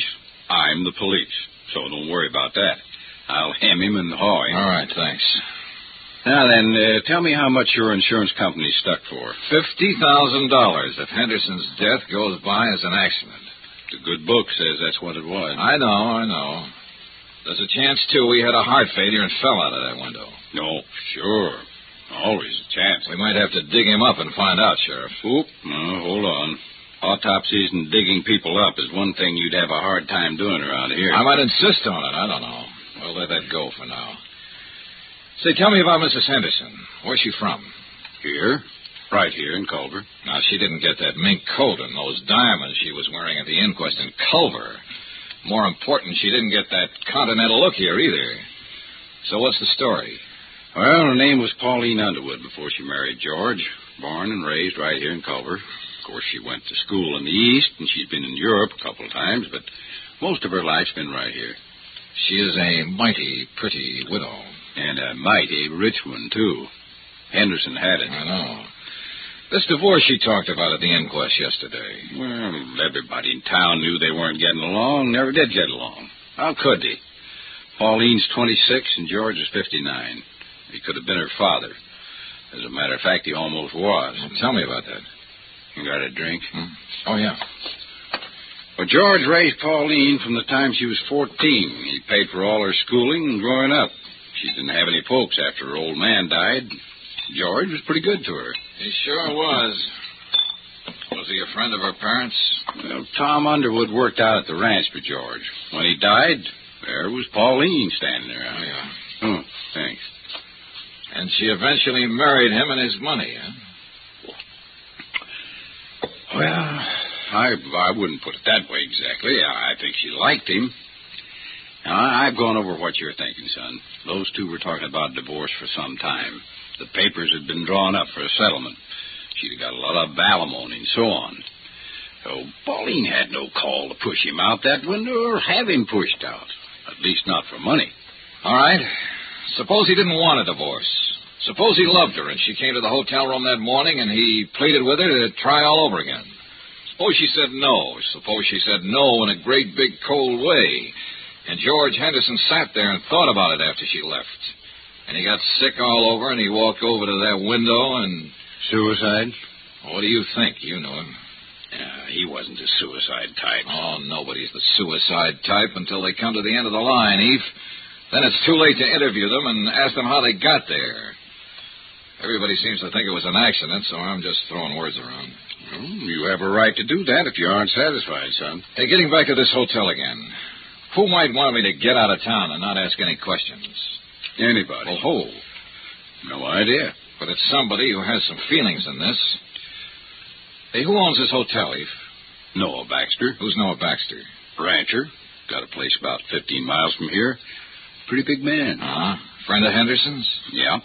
I'm the police, so don't worry about that. I'll hem him and haw him. All right, thanks. Now then, uh, tell me how much your insurance company's stuck for. Fifty thousand dollars if Henderson's death goes by as an accident. The good book says that's what it was. I know, I know. There's a chance, too, he had a heart failure and fell out of that window. No, sure. Always a chance. We might have to dig him up and find out, Sheriff. Oop, no, hold on. Autopsies and digging people up is one thing you'd have a hard time doing around here. I might insist on it. I don't know. We'll let that go for now. Say, tell me about Missus Henderson. Where's she from? Here. Right here in Culver. Now, she didn't get that mink coat and those diamonds she was wearing at the inquest in Culver. More important, she didn't get that continental look here either. So what's the story? Well, her name was Pauline Underwood before she married George. Born and raised right here in Culver. Of course, she went to school in the East, and she's been in Europe a couple of times, but most of her life's been right here. She is a mighty pretty widow. And a mighty rich one, too. Henderson had it. I know. This divorce she talked about at the inquest yesterday. Well, everybody in town knew they weren't getting along, never did get along. How could they? Pauline's twenty-six and George is fifty-nine. He could have been her father. As a matter of fact, he almost was. Well, tell me about that. You got a drink? Hmm? Oh, yeah. Well, George raised Pauline from the time she was fourteen. He paid for all her schooling and growing up. She didn't have any folks after her old man died. George was pretty good to her. He sure was. Was he a friend of her parents? Well, Tom Underwood worked out at the ranch for George. When he died, there was Pauline standing there. Oh, yeah. Oh, thanks. And she eventually married him and his money, huh? Well, I I wouldn't put it that way exactly. I think she liked him. Now, I've gone over what you're thinking, son. Those two were talking about divorce for some time. The papers had been drawn up for a settlement. She'd got a lot of alimony and so on. So Pauline had no call to push him out that window or have him pushed out. At least not for money. All right. Suppose he didn't want a divorce. Suppose he loved her and she came to the hotel room that morning and he pleaded with her to try all over again. Suppose she said no. Suppose she said no in a great big cold way. And George Henderson sat there and thought about it after she left. And he got sick all over and he walked over to that window and... Suicide? What do you think? You know him. Yeah, he wasn't the suicide type. Oh, nobody's the suicide type until they come to the end of the line, Eve. Then it's too late to interview them and ask them how they got there. Everybody seems to think it was an accident, so I'm just throwing words around. Well, you have a right to do that if you aren't satisfied, son. Hey, getting back to this hotel again. Who might want me to get out of town and not ask any questions? Anybody. Well, who? No idea. But it's somebody who has some feelings in this. Hey, who owns this hotel, Eve? Noah Baxter. Who's Noah Baxter? Rancher. Got a place about fifteen miles from here. Pretty big man. Uh-huh. Friend of Henderson's? Yeah.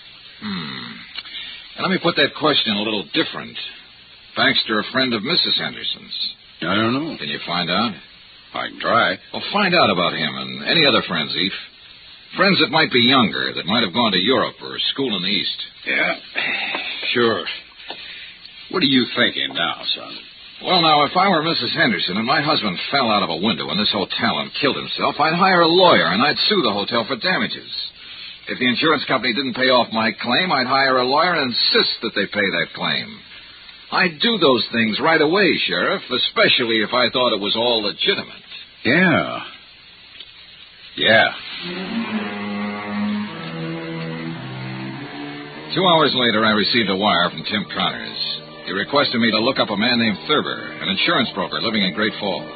Hmm. And let me put that question a little different. Baxter a friend of Missus Henderson's? I don't know. Can you find out? I can try. Well, find out about him and any other friends, Eve. Friends that might be younger, that might have gone to Europe or school in the East. Yeah, sure. What are you thinking now, son? Well, now, if I were Missus Henderson and my husband fell out of a window in this hotel and killed himself, I'd hire a lawyer and I'd sue the hotel for damages. If the insurance company didn't pay off my claim, I'd hire a lawyer and insist that they pay that claim. I'd do those things right away, Sheriff, especially if I thought it was all legitimate. Yeah. Yeah. Two hours later, I received a wire from Tim Connors. He requested me to look up a man named Thurber, an insurance broker living in Great Falls.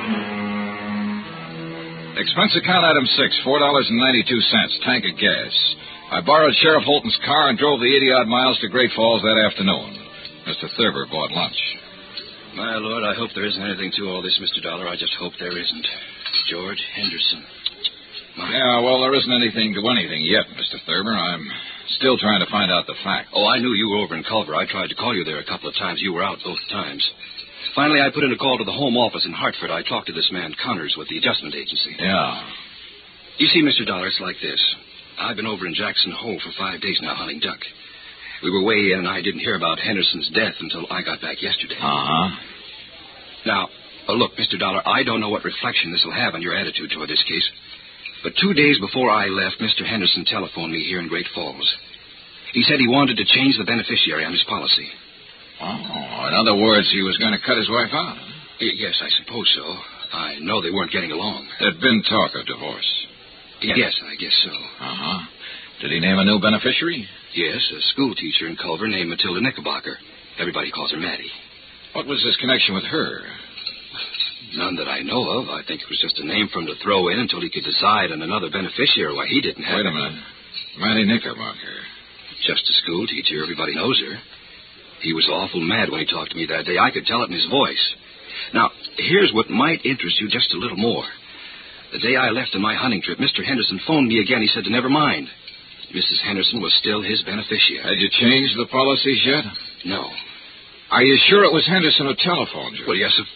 Expense account item six, four dollars and ninety-two cents, tank of gas. I borrowed Sheriff Holton's car and drove the eighty-odd miles to Great Falls that afternoon. Mister Thurber bought lunch. My Lord, I hope there isn't anything to all this, Mister Dollar. I just hope there isn't. George Henderson. My... Yeah, well, there isn't anything to anything yet, Mister Thurber. I'm still trying to find out the facts. Oh, I knew you were over in Culver. I tried to call you there a couple of times. You were out both times. Finally, I put in a call to the home office in Hartford. I talked to this man, Connors, with the adjustment agency. Yeah. You see, Mister Dollar, it's like this. I've been over in Jackson Hole for five days now hunting duck. We were way in, and I didn't hear about Henderson's death until I got back yesterday. Uh-huh. Now, Oh, look, Mister Dollar, I don't know what reflection this will have on your attitude toward this case. But two days before I left, Mister Henderson telephoned me here in Great Falls. He said he wanted to change the beneficiary on his policy. Oh, in other words, he was going to cut his wife out. Huh? Y- yes, I suppose so. I know they weren't getting along. There'd been talk of divorce. Yes, I guess so. Uh-huh. Did he name a new beneficiary? Yes, a school teacher in Culver named Matilda Knickerbocker. Everybody calls her Maddie. What was his connection with her? None that I know of. I think it was just a name for him to throw in until he could decide on another beneficiary. Why, he didn't have... Wait a minute. Maddie Knickerbocker. Just a school teacher. Everybody knows her. He was awful mad when he talked to me that day. I could tell it in his voice. Now, here's what might interest you just a little more. The day I left on my hunting trip, Mister Henderson phoned me again. He said to never mind. Missus Henderson was still his beneficiary. Had you changed the policies yet? No. Are you sure it was Henderson who telephoned you? Well, yes, if...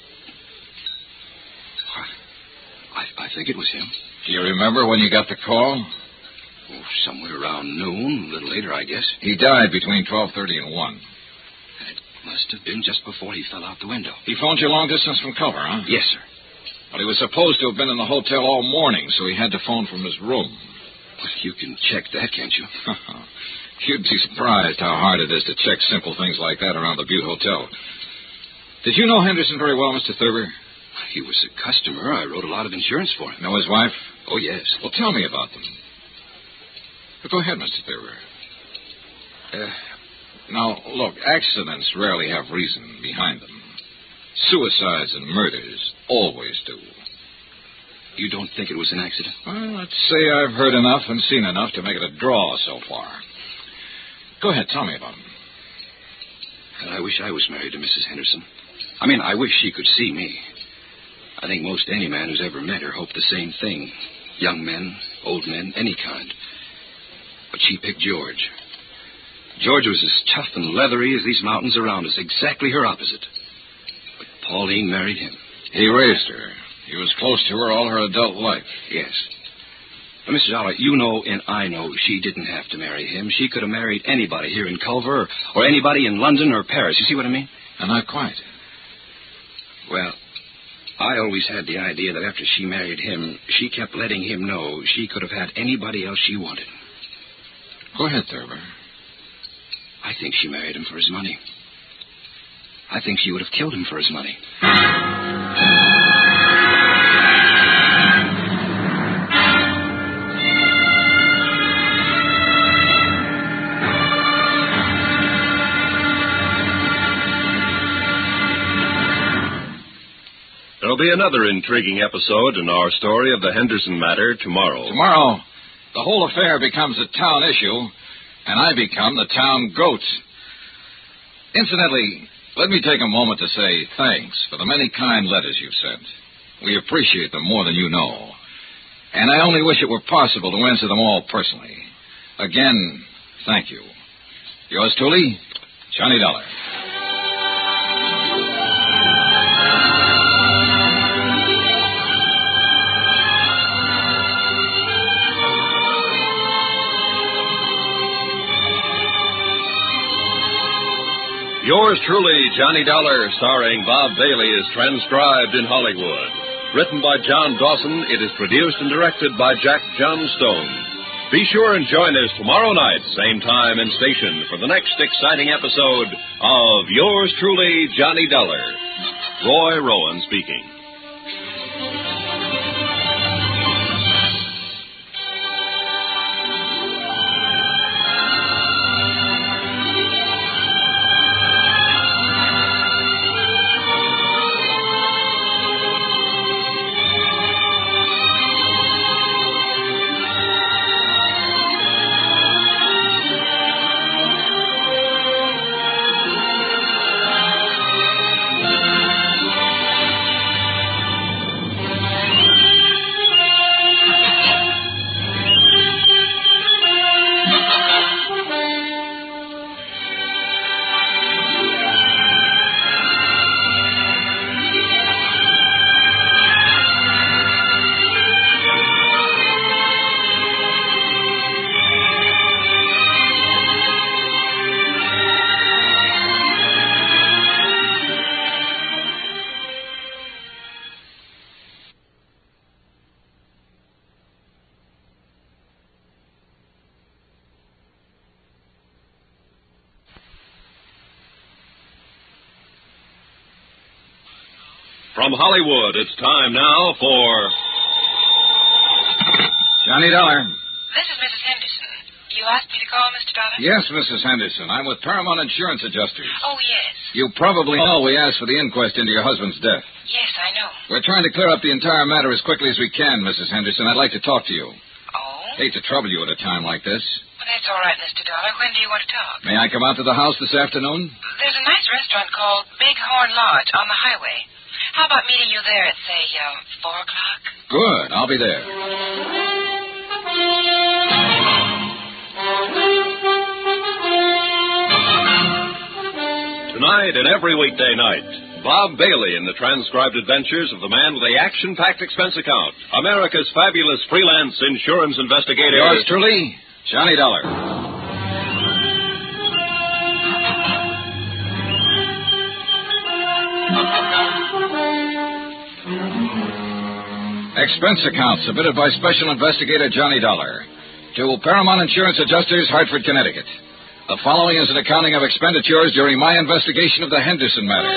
I, I think it was him. Do you remember when you got the call? Oh, somewhere around noon, a little later, I guess. He died between twelve thirty and one. It must have been just before he fell out the window. He phoned you long distance from Culver, huh? Yes, sir. Well, he was supposed to have been in the hotel all morning, so he had to phone from his room. Well, you can check that, can't you? You'd be surprised how hard it is to check simple things like that around the Butte Hotel. Did you know Henderson very well, Mister Thurber? He was a customer. I wrote a lot of insurance for him. Know his wife? Oh, yes. Well, tell me about them. But go ahead, Mister Thurber. Uh, now, look, accidents rarely have reason behind them. Suicides and murders always do. You don't think it was an accident? Well, let's say I've heard enough and seen enough to make it a draw so far. Go ahead, tell me about him. And I wish I was married to Missus Henderson. I mean, I wish she could see me. I think most any man who's ever met her hoped the same thing. Young men, old men, any kind. But she picked George. George was as tough and leathery as these mountains around us, exactly her opposite. But Pauline married him. He raised her. He was close to her all her adult life. Yes. But, Mister Dollar, you know and I know she didn't have to marry him. She could have married anybody here in Culver or, or anybody in London or Paris. You see what I mean? And not quite. Well, I always had the idea that after she married him, she kept letting him know she could have had anybody else she wanted. Go ahead, Thurber. I think she married him for his money. I think she would have killed him for his money. There'll be another intriguing episode in our story of the Henderson matter tomorrow. Tomorrow, the whole affair becomes a town issue, and I become the town goat. Incidentally, let me take a moment to say thanks for the many kind letters you've sent. We appreciate them more than you know. And I only wish it were possible to answer them all personally. Again, thank you. Yours truly, Johnny Dollar. Yours truly, Johnny Dollar, starring Bob Bailey, is transcribed in Hollywood. Written by John Dawson, it is produced and directed by Jack Johnstone. Be sure and join us tomorrow night, same time and station, for the next exciting episode of Yours truly, Johnny Dollar. Roy Rowan speaking. From Hollywood, it's time now for... Johnny Dollar. This is Missus Henderson. You asked me to call, Mister Dollar? Yes, Missus Henderson. I'm with Paramount Insurance Adjusters. Oh, yes. You probably know we asked for the inquest into your husband's death. Yes, I know. We're trying to clear up the entire matter as quickly as we can, Missus Henderson. I'd like to talk to you. Oh? Hate to trouble you at a time like this. Well, that's all right, Mister Dollar. When do you want to talk? May I come out to the house this afternoon? There's a nice restaurant called Big Horn Lodge on the highway. How about meeting you there at, say, um, four o'clock? Good. I'll be there. Tonight and every weekday night, Bob Bailey in the transcribed adventures of the man with the action-packed expense account, America's fabulous freelance insurance investigator. Yours truly, Johnny Dollar. Expense account submitted by Special Investigator Johnny Dollar to Paramount Insurance Adjusters, Hartford, Connecticut. The following is an accounting of expenditures during my investigation of the Henderson matter.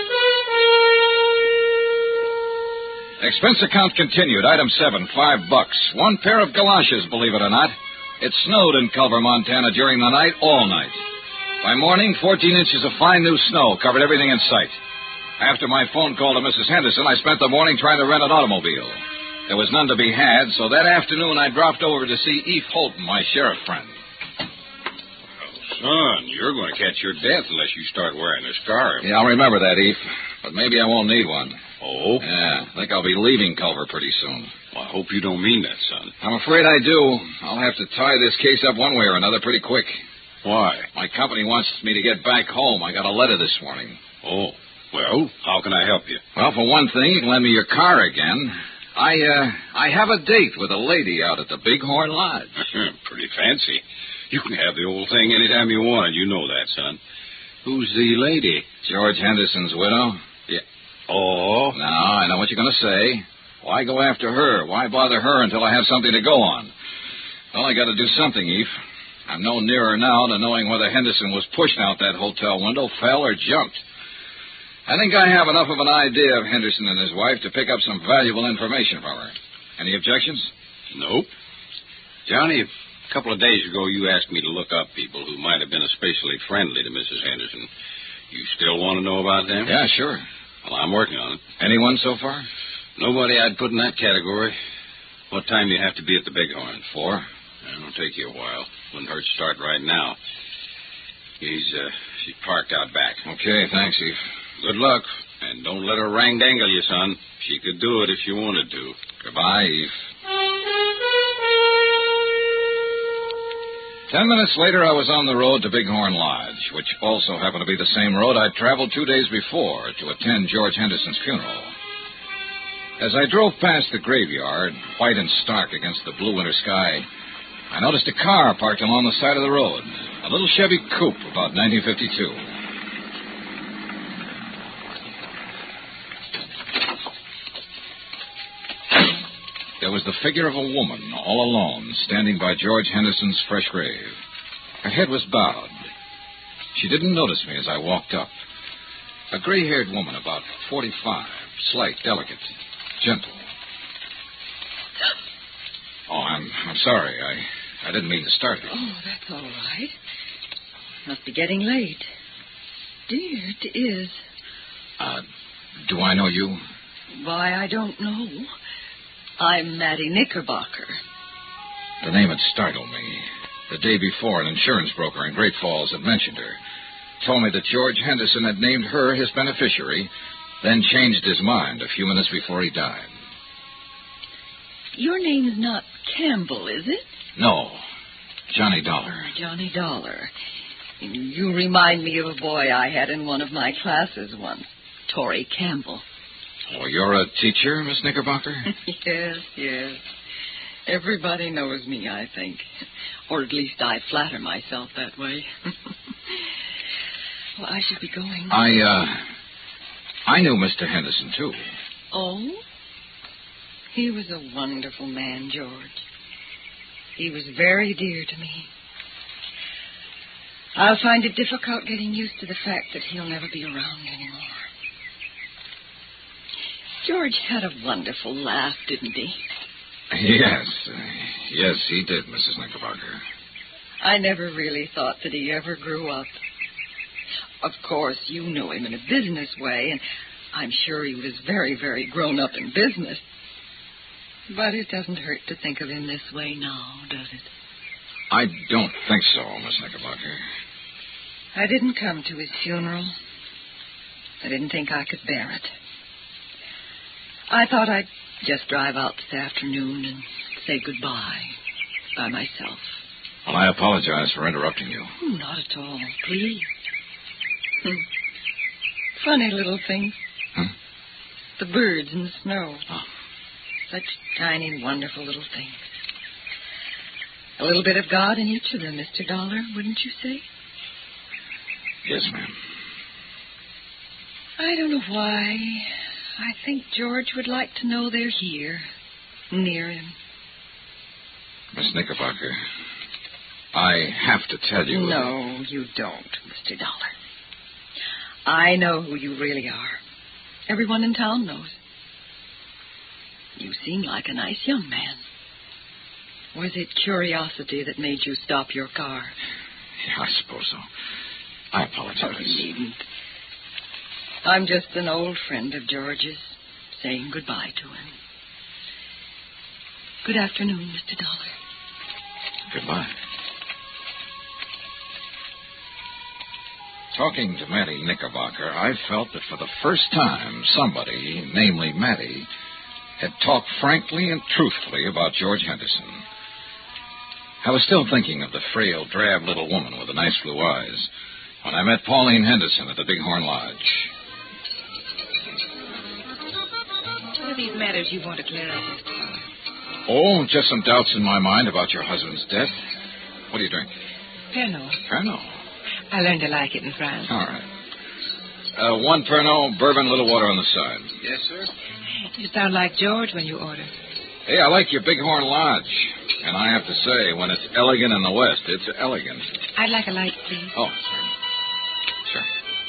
Expense account continued. Item seven, five bucks. One pair of galoshes, believe it or not. It snowed in Culver, Montana during the night, all night. By morning, fourteen inches of fine new snow covered everything in sight. After my phone call to Missus Henderson, I spent the morning trying to rent an automobile. There was none to be had, so that afternoon I dropped over to see Eve Holton, my sheriff friend. Son, you're going to catch your death unless you start wearing a scarf. Yeah, I'll remember that, Eve. But maybe I won't need one. Oh? Yeah, I think I'll be leaving Culver pretty soon. Well, I hope you don't mean that, son. I'm afraid I do. I'll have to tie this case up one way or another pretty quick. Why? My company wants me to get back home. I got a letter this morning. Oh, well, how can I help you? Well, for one thing, you can lend me your car again. I, uh, I have a date with a lady out at the Big Horn Lodge. Pretty fancy. You can have the old thing anytime you want. You know that, son. Who's the lady? George Henderson's widow. Yeah. Oh? Now, I know what you're going to say. Why go after her? Why bother her until I have something to go on? Well, I got to do something, Eve. I'm no nearer now to knowing whether Henderson was pushed out that hotel window, fell, or jumped. I think I have enough of an idea of Henderson and his wife to pick up some valuable information from her. Any objections? Nope. Johnny, a couple of days ago you asked me to look up people who might have been especially friendly to Missus Henderson. You still want to know about them? Yeah, sure. Well, I'm working on it. Anyone so far? Nobody I'd put in that category. What time do you have to be at the Bighorn? Four. It'll take you a while. Wouldn't hurt to start right now. He's, uh, she's parked out back. Okay, thanks, Eve. Good luck. And don't let her rang-dangle you, son. She could do it if she wanted to. Goodbye, Eve. Ten minutes later, I was on the road to Bighorn Lodge, which also happened to be the same road I'd traveled two days before to attend George Henderson's funeral. As I drove past the graveyard, white and stark against the blue winter sky, I noticed a car parked along the side of the road, a little Chevy coupe about nineteen fifty-two. There was the figure of a woman, all alone, standing by George Henderson's fresh grave. Her head was bowed. She didn't notice me as I walked up. A gray-haired woman, about forty-five, slight, delicate, gentle. Oh, I'm I'm sorry. I, I didn't mean to start it. Oh, that's all right. Must be getting late. Dear, it is. Uh, do I know you? Why, I don't know. I'm Mattie Knickerbocker. The name had startled me. The day before, an insurance broker in Great Falls had mentioned her. Told me that George Henderson had named her his beneficiary, then changed his mind a few minutes before he died. Your name's not Campbell, is it? No. Johnny Dollar. Oh, Johnny Dollar. You remind me of a boy I had in one of my classes once, Torrey Campbell. Oh, you're a teacher, Miss Knickerbocker? Yes, yes. Everybody knows me, I think. Or at least I flatter myself that way. Well, I should be going. I, uh... I knew Mister Henderson, too. Oh? He was a wonderful man, George. He was very dear to me. I'll find it difficult getting used to the fact that he'll never be around anymore. George had a wonderful laugh, didn't he? Yes. Uh, yes, he did, Missus Knickerbocker. I never really thought that he ever grew up. Of course, you know him in a business way, and I'm sure he was very, very grown up in business. But it doesn't hurt to think of him this way now, does it? I don't think so, Miss Knickerbocker. I didn't come to his funeral. I didn't think I could bear it. I thought I'd just drive out this afternoon and say goodbye by myself. Well, I apologize for interrupting you. Oh, not at all, please. Hmm. Funny little things. Hmm? The birds in the snow. Oh. Such tiny, wonderful little things. A little bit of God in each of them, Mister Dollar, wouldn't you say? Yes, ma'am. I don't know why. I think George would like to know they're here, near him. Miss Knickerbocker, I have to tell you... No, you don't, Mister Dollar. I know who you really are. Everyone in town knows. You seem like a nice young man. Was it curiosity that made you stop your car? Yeah, I suppose so. I apologize. Oh, you needn't. I'm just an old friend of George's, saying goodbye to him. Good afternoon, Mister Dollar. Goodbye. Talking to Mattie Knickerbocker, I felt that for the first time somebody, namely Mattie, had talked frankly and truthfully about George Henderson. I was still thinking of the frail, drab little woman with the nice blue eyes when I met Pauline Henderson at the Bighorn Lodge. What are these matters you want to clear up, Mister Dollar? Oh, just some doubts in my mind about your husband's death. What do you drink? Pernod. Pernod. I learned to like it in France. All right. Uh, one Pernod, bourbon, a little water on the side. Yes, sir. You sound like George when you order. Hey, I like your Bighorn Lodge. And I have to say, when it's elegant in the West, it's elegant. I'd like a light, please. Oh, sure. Sure.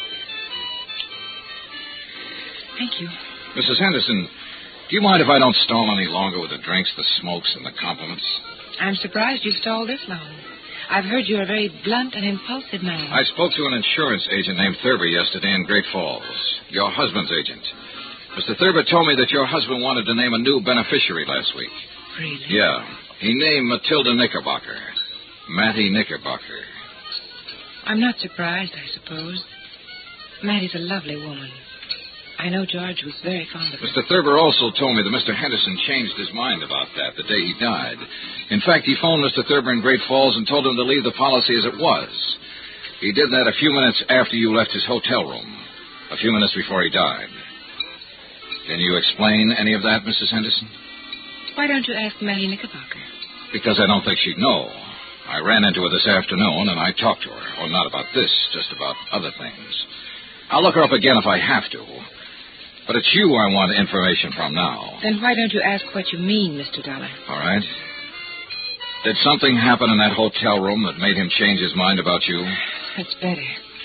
Thank you. Missus Henderson, do you mind if I don't stall any longer with the drinks, the smokes, and the compliments? I'm surprised you've stalled this long. I've heard you're a very blunt and impulsive man. I spoke to an insurance agent named Thurber yesterday in Great Falls, your husband's agent. Mister Thurber told me that your husband wanted to name a new beneficiary last week. Really? Yeah. He named Matilda Knickerbocker. Mattie Knickerbocker. I'm not surprised, I suppose. Mattie's a lovely woman. I know George was very fond of her. Mister Thurber also told me that Mister Henderson changed his mind about that the day he died. In fact, he phoned Mister Thurber in Great Falls and told him to leave the policy as it was. He did that a few minutes after you left his hotel room, a few minutes before he died. Can you explain any of that, Missus Henderson? Why don't you ask Mattie Knickerbocker? Because I don't think she'd know. I ran into her this afternoon, and I talked to her. Well, not about this, just about other things. I'll look her up again if I have to. But it's you I want information from now. Then why don't you ask what you mean, Mister Dollar? All right. Did something happen in that hotel room that made him change his mind about you? That's better.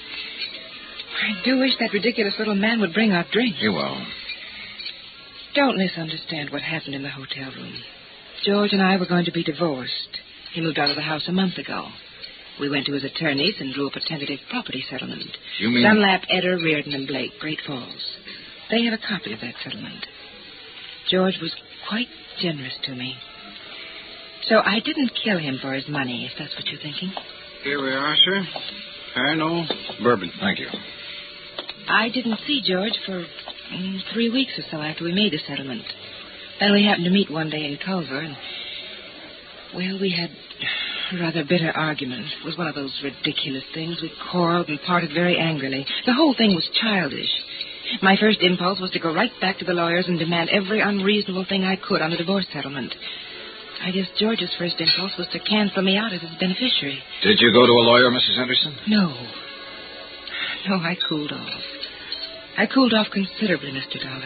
I do wish that ridiculous little man would bring our drink. He will. Don't misunderstand what happened in the hotel room. George and I were going to be divorced. He moved out of the house a month ago. We went to his attorneys and drew up a tentative property settlement. You mean... Dunlap, Eder, Reardon, and Blake, Great Falls. They have a copy of that settlement. George was quite generous to me. So I didn't kill him for his money, if that's what you're thinking. Here we are, sir. Pernod, bourbon. Thank you. I didn't see George for mm, three weeks or so after we made the settlement. Then we happened to meet one day in Culver, and, well, we had a rather bitter argument. It was one of those ridiculous things. We quarreled and parted very angrily. The whole thing was childish. My first impulse was to go right back to the lawyers and demand every unreasonable thing I could on the divorce settlement. I guess George's first impulse was to cancel me out as his beneficiary. Did you go to a lawyer, Missus Henderson? No. No, I cooled off. I cooled off considerably, Mister Dollar.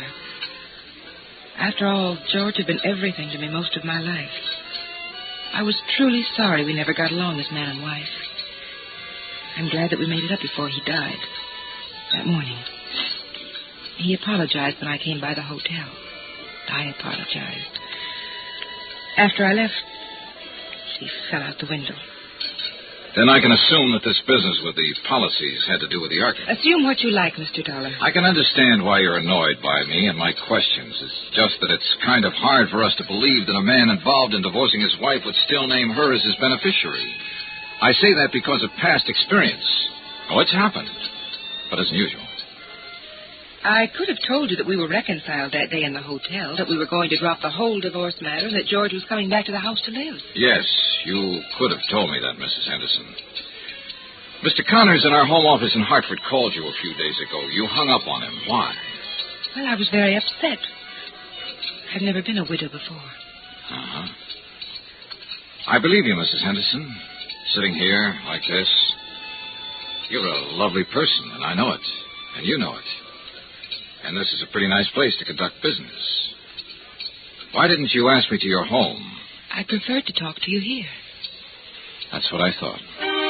After all, George had been everything to me most of my life. I was truly sorry we never got along as man and wife. I'm glad that we made it up before he died. That morning. He apologized when I came by the hotel. I apologized. After I left, he fell out the window. Then I can assume that this business with the policies had to do with the argument. Assume what you like, Mister Dollar. I can understand why you're annoyed by me and my questions. It's just that it's kind of hard for us to believe that a man involved in divorcing his wife would still name her as his beneficiary. I say that because of past experience. Oh, it's happened. But as usual. I could have told you that we were reconciled that day in the hotel, that we were going to drop the whole divorce matter, and that George was coming back to the house to live. Yes, you could have told me that, Missus Henderson. Mister Connors in our home office in Hartford called you a few days ago. You hung up on him. Why? Well, I was very upset. I've never been a widow before. Uh-huh. I believe you, Missus Henderson. Sitting here like this. You're a lovely person, and I know it. And you know it. And this is a pretty nice place to conduct business. Why didn't you ask me to your home? I preferred to talk to you here. That's what I thought.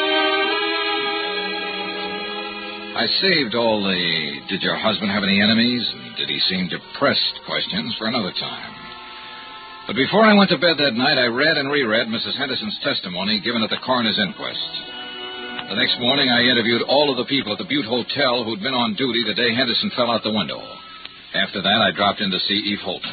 I saved all the did your husband have any enemies and did he seem depressed questions for another time. But before I went to bed that night, I read and reread Missus Henderson's testimony given at the coroner's inquest. The next morning, I interviewed all of the people at the Butte Hotel who'd been on duty the day Henderson fell out the window. After that, I dropped in to see Eve Holton.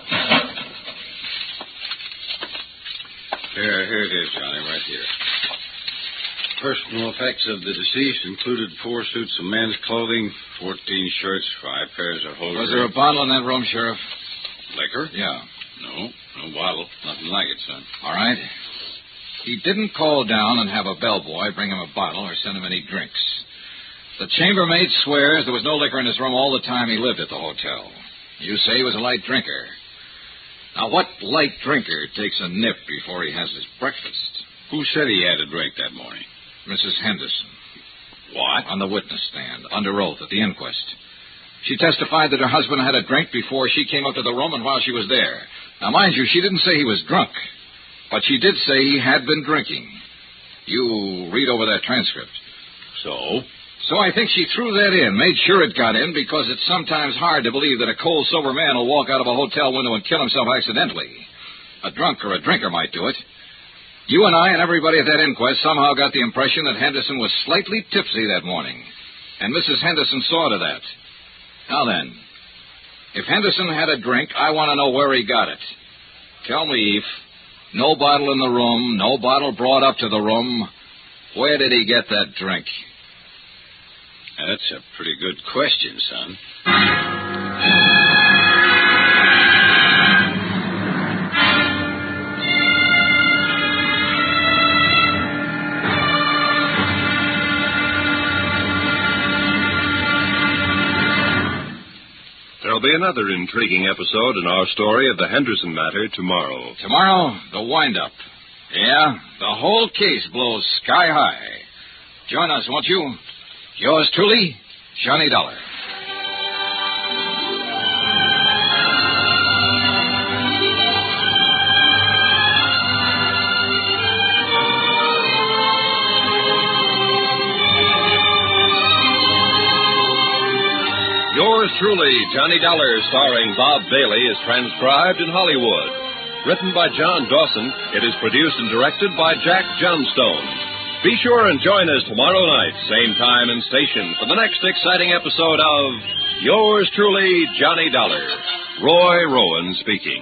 Here, here it is, Johnny, right here. Personal effects of the deceased included four suits of men's clothing, fourteen shirts, five pairs of hosiery. Was there a bottle in that room, Sheriff? Liquor? Yeah. No, no bottle. Nothing like it, son. All right. He didn't call down and have a bellboy bring him a bottle or send him any drinks. The chambermaid swears there was no liquor in his room all the time he lived at the hotel. You say he was a light drinker. Now, what light drinker takes a nip before he has his breakfast? Who said he had a drink that morning? Missus Henderson. What? On the witness stand, under oath at the inquest. She testified that her husband had a drink before she came up to the room and while she was there. Now, mind you, she didn't say he was drunk. But she did say he had been drinking. You read over that transcript. So? So I think she threw that in, made sure it got in, because it's sometimes hard to believe that a cold, sober man will walk out of a hotel window and kill himself accidentally. A drunk or a drinker might do it. You and I and everybody at that inquest somehow got the impression that Henderson was slightly tipsy that morning. And Missus Henderson saw to that. Now then, if Henderson had a drink, I want to know where he got it. Tell me, Eve. No bottle in the room, no bottle brought up to the room. Where did he get that drink? That's a pretty good question, son. There'll be another intriguing episode in our story of the Henderson matter tomorrow. Tomorrow, the wind-up. Yeah, the whole case blows sky high. Join us, won't you? Yours truly, Johnny Dollar. Yours truly, Johnny Dollar, starring Bob Bailey, is transcribed in Hollywood. Written by John Dawson, it is produced and directed by Jack Johnstone. Be sure and join us tomorrow night, same time and station, for the next exciting episode of Yours truly, Johnny Dollar. Roy Rowan speaking.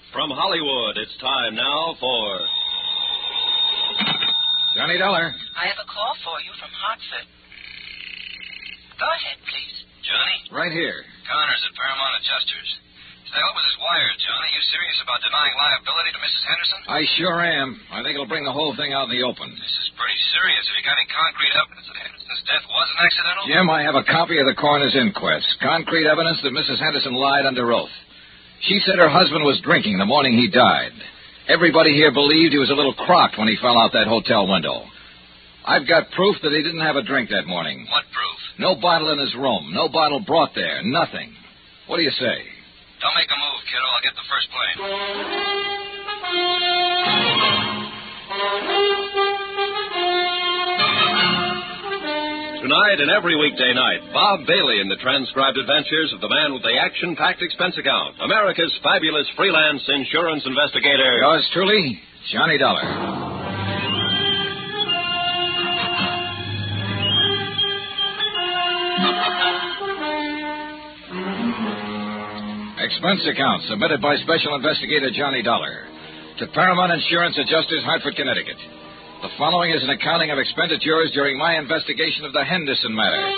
From Hollywood, it's time now for... Johnny Dollar. I have a call for you from Hartford. Go ahead, please. Johnny? Right here. Connors at Paramount Adjusters. Say, what was this wire, Johnny? You serious about denying liability to Missus Henderson? I sure am. I think it'll bring the whole thing out in the open. This is pretty serious. Have you got any concrete evidence that Henderson's death wasn't accidental? Jim, I have a copy of the coroner's inquest. Concrete evidence that Missus Henderson lied under oath. She said her husband was drinking the morning he died. Everybody here believed he was a little crocked when he fell out that hotel window. I've got proof that he didn't have a drink that morning. What proof? No bottle in his room. No bottle brought there. Nothing. What do you say? Don't make a move, kiddo. I'll get the first plane. Tonight and every weekday night, Bob Bailey in the transcribed adventures of the man with the action-packed expense account, America's fabulous freelance insurance investigator. Yours truly, Johnny Dollar. Expense account submitted by Special Investigator Johnny Dollar to Paramount Insurance Adjusters, Hartford, Connecticut. The following is an accounting of expenditures during my investigation of the Henderson matter.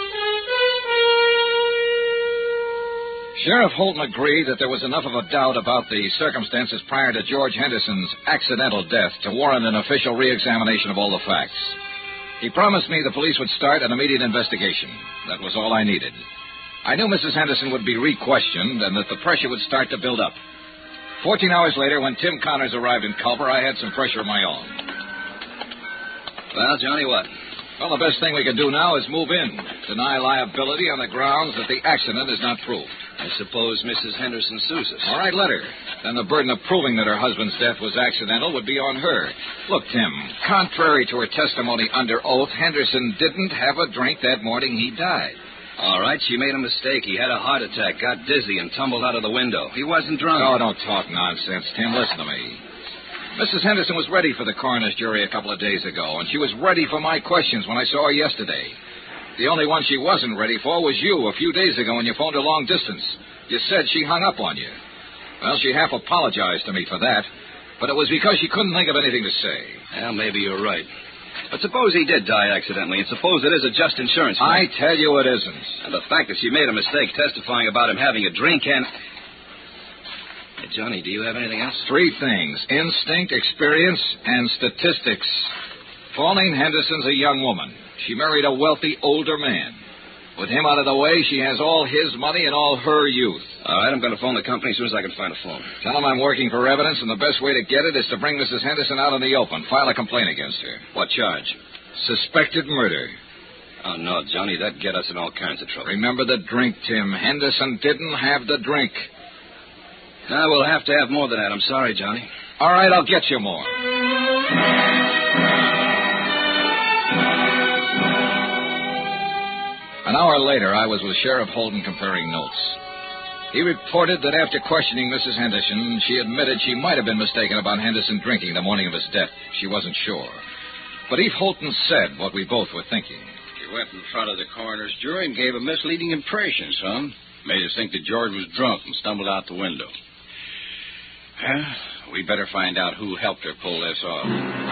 Sheriff Holton agreed that there was enough of a doubt about the circumstances prior to George Henderson's accidental death to warrant an official re-examination of all the facts. He promised me the police would start an immediate investigation. That was all I needed. I knew Missus Henderson would be re-questioned and that the pressure would start to build up. Fourteen hours later, when Tim Connors arrived in Culver, I had some pressure of my own. Well, Johnny, what? Well, the best thing we can do now is move in. Deny liability on the grounds that the accident is not proved. I suppose Missus Henderson sues us. All right, let her. Then the burden of proving that her husband's death was accidental would be on her. Look, Tim, contrary to her testimony under oath, Henderson didn't have a drink that morning he died. All right, she made a mistake. He had a heart attack, got dizzy, and tumbled out of the window. He wasn't drunk. Oh, don't talk nonsense, Tim. Listen to me. Missus Henderson was ready for the coroner's jury a couple of days ago, and she was ready for my questions when I saw her yesterday. The only one she wasn't ready for was you a few days ago when you phoned her long distance. You said she hung up on you. Well, she half apologized to me for that, but it was because she couldn't think of anything to say. Well, maybe you're right. But suppose he did die accidentally, and suppose it is a just insurance claim. I tell you it isn't. And the fact that she made a mistake testifying about him having a drink and... Hey, Johnny, do you have anything else? Three things. Instinct, experience, and statistics. Pauline Henderson's a young woman. She married a wealthy older man. With him out of the way, she has all his money and all her youth. All right, I'm going to phone the company as soon as I can find a phone. Tell them I'm working for evidence, and the best way to get it is to bring Missus Henderson out in the open. File a complaint against her. What charge? Suspected murder. Oh, no, Johnny, that'd get us in all kinds of trouble. Remember the drink, Tim. Henderson didn't have the drink. Now, we'll have to have more than that. I'm sorry, Johnny. All right, I'll get you more. An hour later, I was with Sheriff Holden comparing notes. He reported that after questioning Missus Henderson, she admitted she might have been mistaken about Henderson drinking the morning of his death. She wasn't sure. But Eve Holton said what we both were thinking. You went in front of the coroner's jury and gave a misleading impression, son. Made us think that George was drunk and stumbled out the window. Well, we better find out who helped her pull this off.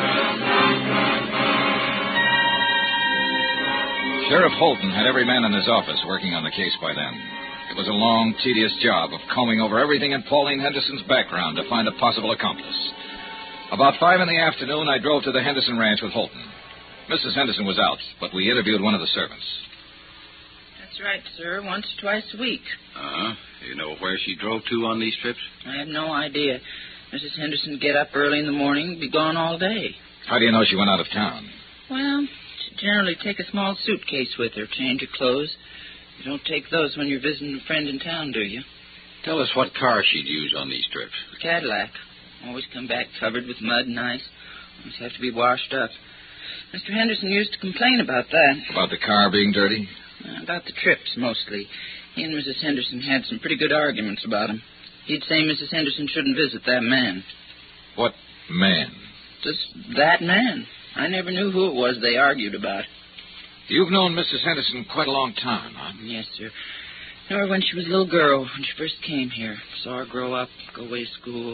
Sheriff Holton had every man in his office working on the case by then. It was a long, tedious job of combing over everything in Pauline Henderson's background to find a possible accomplice. About five in the afternoon, I drove to the Henderson ranch with Holton. Missus Henderson was out, but we interviewed one of the servants. That's right, sir. Once or twice a week. Uh-huh. You know where she drove to on these trips? I have no idea. Missus Henderson would get up early in the morning, be gone all day. How do you know she went out of town? Well, she generally take a small suitcase with her, change her clothes. You don't take those when you're visiting a friend in town, do you? Tell us what car she'd use on these trips. A Cadillac. Always come back covered with mud and ice. Always have to be washed up. Mister Henderson used to complain about that. About the car being dirty? Uh, about the trips, mostly. He and Missus Henderson had some pretty good arguments about him. He'd say Missus Henderson shouldn't visit that man. What man? Just that man. I never knew who it was they argued about. You've known Missus Henderson quite a long time, huh? Yes, sir. Knew her when she was a little girl, when she first came here. Saw her grow up, go away to school,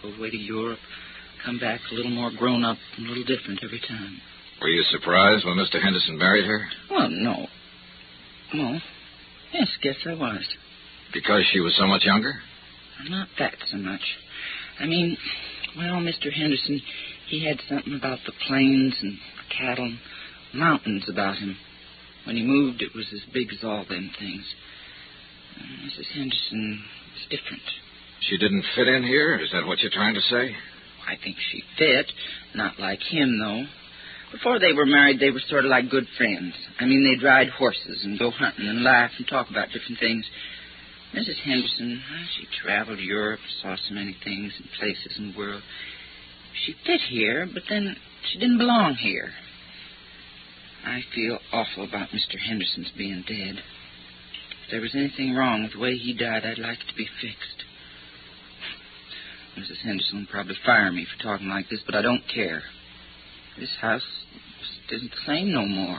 go away to Europe, come back a little more grown up and a little different every time. Were you surprised when Mister Henderson married her? Well, no. Well, yes, guess I was. Because she was so much younger? Not that so much. I mean, well, Mister Henderson, he had something about the plains and cattle and mountains about him. When he moved, it was as big as all them things. Uh, Missus Henderson was different. She didn't fit in here? Is that what you're trying to say? I think she fit. Not like him, though. Before they were married, they were sort of like good friends. I mean, they'd ride horses and go hunting and laugh and talk about different things. Missus Henderson, well, she traveled Europe, saw so many things and places in the world. She fit here, but then she didn't belong here. I feel awful about Mister Henderson's being dead. If there was anything wrong with the way he died, I'd like it to be fixed. Missus Henderson will probably fire me for talking like this, but I don't care. This house just isn't the same no more.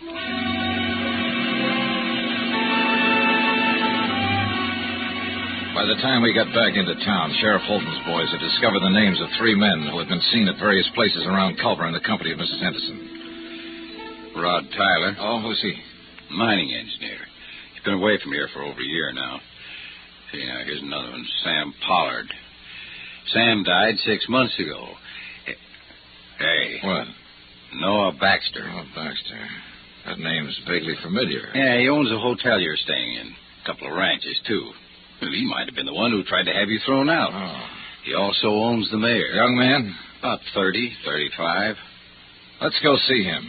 By the time we got back into town, Sheriff Holton's boys had discovered the names of three men who had been seen at various places around Culver in the company of Missus Henderson. Rod Tyler. Oh, who's he? Mining engineer. He's been away from here for over a year now. See, now, here's another one, Sam Pollard. Sam died six months ago. Hey. What? Noah Baxter. Noah Baxter. That name's vaguely familiar. Yeah, he owns a hotel you're staying in. A couple of ranches, too. Well, he might have been the one who tried to have you thrown out. Oh. He also owns the mayor. Young man? About thirty, thirty-five. Let's go see him.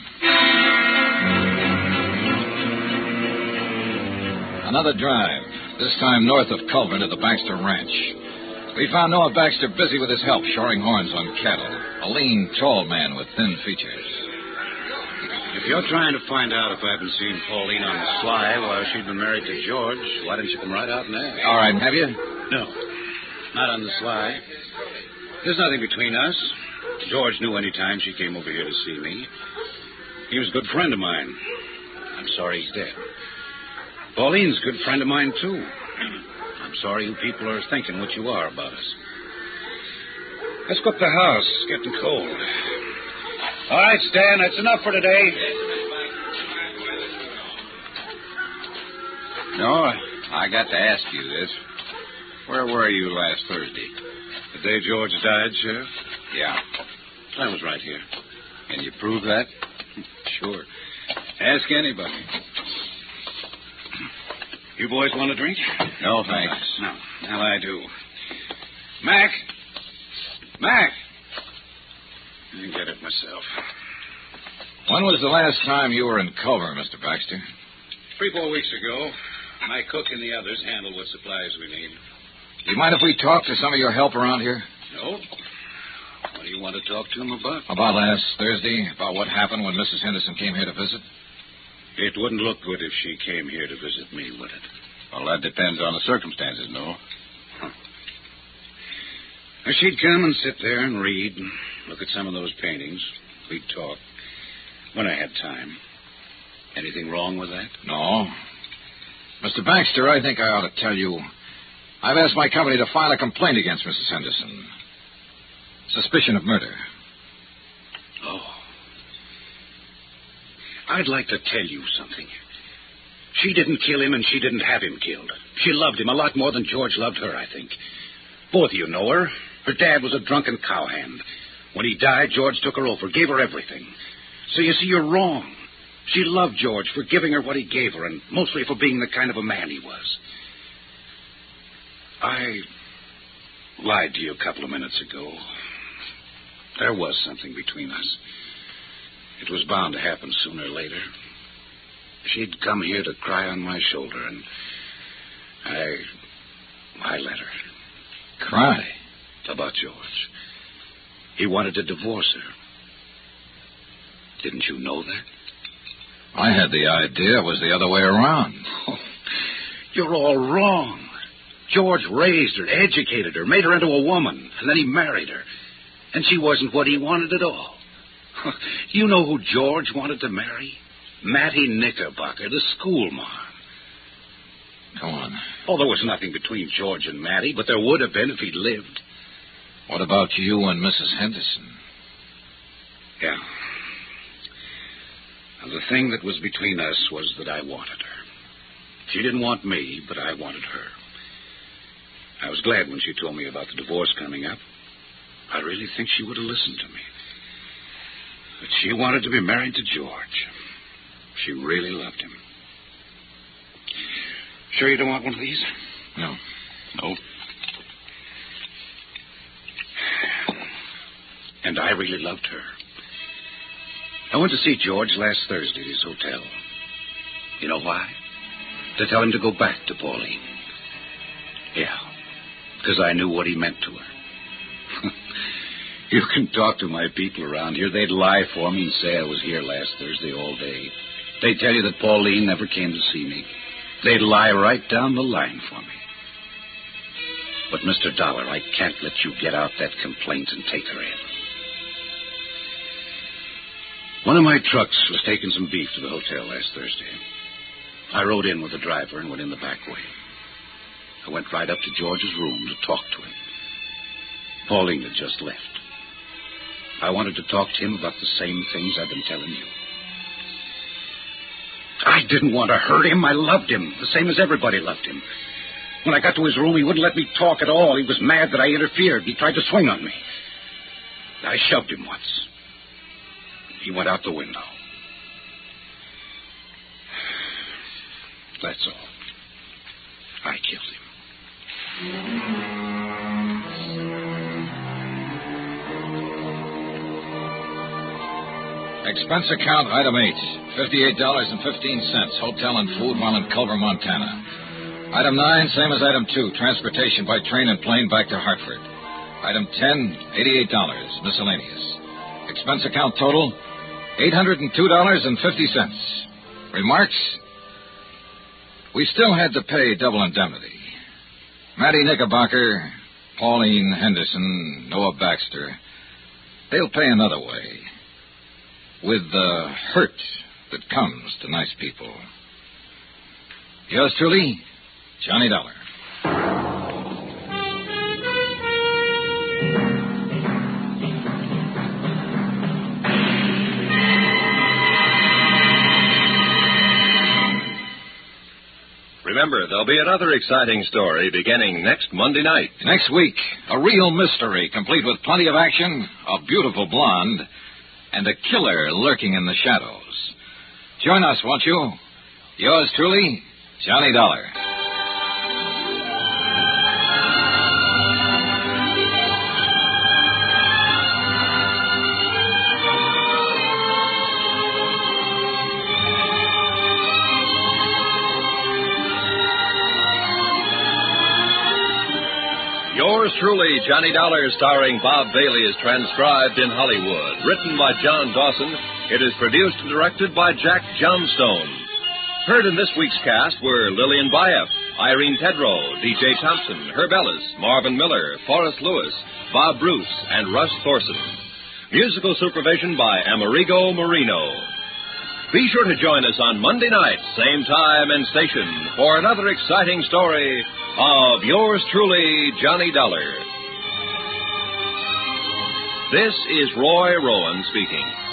Another drive, this time north of Culver to the Baxter Ranch. We found Noah Baxter busy with his help shoring horns on cattle. A lean, tall man with thin features. If you're trying to find out if I've been seeing Pauline on the sly while she'd been married to George, why don't you come right out and ask? All right, have you? No, not on the sly. There's nothing between us. George knew any time she came over here to see me. He was a good friend of mine. I'm sorry he's dead. Pauline's a good friend of mine, too. I'm sorry you people are thinking what you are about us. Let's cook the house. It's getting cold. All right, Stan, that's enough for today. No, I got to ask you this. Where were you last Thursday? The day George died, Sheriff? Yeah. I was right here. Can you prove that? Sure. Ask anybody. You boys want a drink? No, thanks. No. Now I do. Mac! Mac! I can get it myself. When was the last time you were in Culver, Mister Baxter? Three, four weeks ago. My cook and the others handle what supplies we need. Do you mind if we talk to some of your help around here? No. What do you want to talk to them about? About last Thursday, about what happened when Missus Henderson came here to visit? It wouldn't look good if she came here to visit me, would it? Well, that depends on the circumstances, no? Huh. She'd come and sit there and read and look at some of those paintings. We'd talk when I had time. Anything wrong with that? No. Mister Baxter, I think I ought to tell you, I've asked my company to file a complaint against Missus Henderson. Suspicion of murder. Oh. I'd like to tell you something. She didn't kill him and she didn't have him killed. She loved him a lot more than George loved her, I think. Both of you know her. Her dad was a drunken cowhand. When he died, George took her over, gave her everything. So you see, you're wrong. She loved George for giving her what he gave her, and mostly for being the kind of a man he was. I lied to you a couple of minutes ago. There was something between us. It was bound to happen sooner or later. She'd come here to cry on my shoulder, and I... I let her. Cry? About George. He wanted to divorce her. Didn't you know that? I had the idea it was the other way around. Oh, you're all wrong. George raised her, educated her, made her into a woman, and then he married her. And she wasn't what he wanted at all. You know who George wanted to marry? Mattie Knickerbocker, the schoolmarm. Go on. Oh, there was nothing between George and Mattie, but there would have been if he'd lived. What about you and Missus Henderson? Yeah. And the thing that was between us was that I wanted her. She didn't want me, but I wanted her. I was glad when she told me about the divorce coming up. I really think she would have listened to me. But she wanted to be married to George. She really loved him. Sure you don't want one of these? No. No. And I really loved her. I went to see George last Thursday at his hotel. You know why? To tell him to go back to Pauline. Yeah, because I knew what he meant to her. You can talk to my people around here. They'd lie for me and say I was here last Thursday all day. They'd tell you that Pauline never came to see me. They'd lie right down the line for me. But, Mister Dollar, I can't let you get out that complaint and take her in. One of my trucks was taking some beef to the hotel last Thursday. I rode in with the driver and went in the back way. I went right up to George's room to talk to him. Pauline had just left. I wanted to talk to him about the same things I've been telling you. I didn't want to hurt him. I loved him, the same as everybody loved him. When I got to his room, he wouldn't let me talk at all. He was mad that I interfered. He tried to swing on me. I shoved him once. He went out the window. That's all. I killed him. Expense account item eight, fifty-eight dollars and fifteen cents, hotel and food while in Culver, Montana. Item nine, same as item two, transportation by train and plane back to Hartford. Item ten, eighty-eight dollars, miscellaneous. Expense account total, eight hundred two dollars and fifty cents. Remarks? We still had to pay double indemnity. Mattie Knickerbocker, Pauline Henderson, Noah Baxter, they'll pay another way. With the hurt that comes to nice people. Yours truly, Johnny Dollar. Remember, there'll be another exciting story beginning next Monday night. Next week, a real mystery, complete with plenty of action, a beautiful blonde, and a killer lurking in the shadows. Join us, won't you? Yours truly, Johnny Dollar. Yours truly, Johnny Dollar, starring Bob Bailey, is transcribed in Hollywood. Written by John Dawson, it is produced and directed by Jack Johnstone. Heard in this week's cast were Lillian Bayef, Irene Tedrow, D J Thompson, Herb Ellis, Marvin Miller, Forrest Lewis, Bob Bruce, and Russ Thorson. Musical supervision by Amerigo Marino. Be sure to join us on Monday night, same time and station, for another exciting story of yours truly, Johnny Dollar. This is Roy Rowan speaking.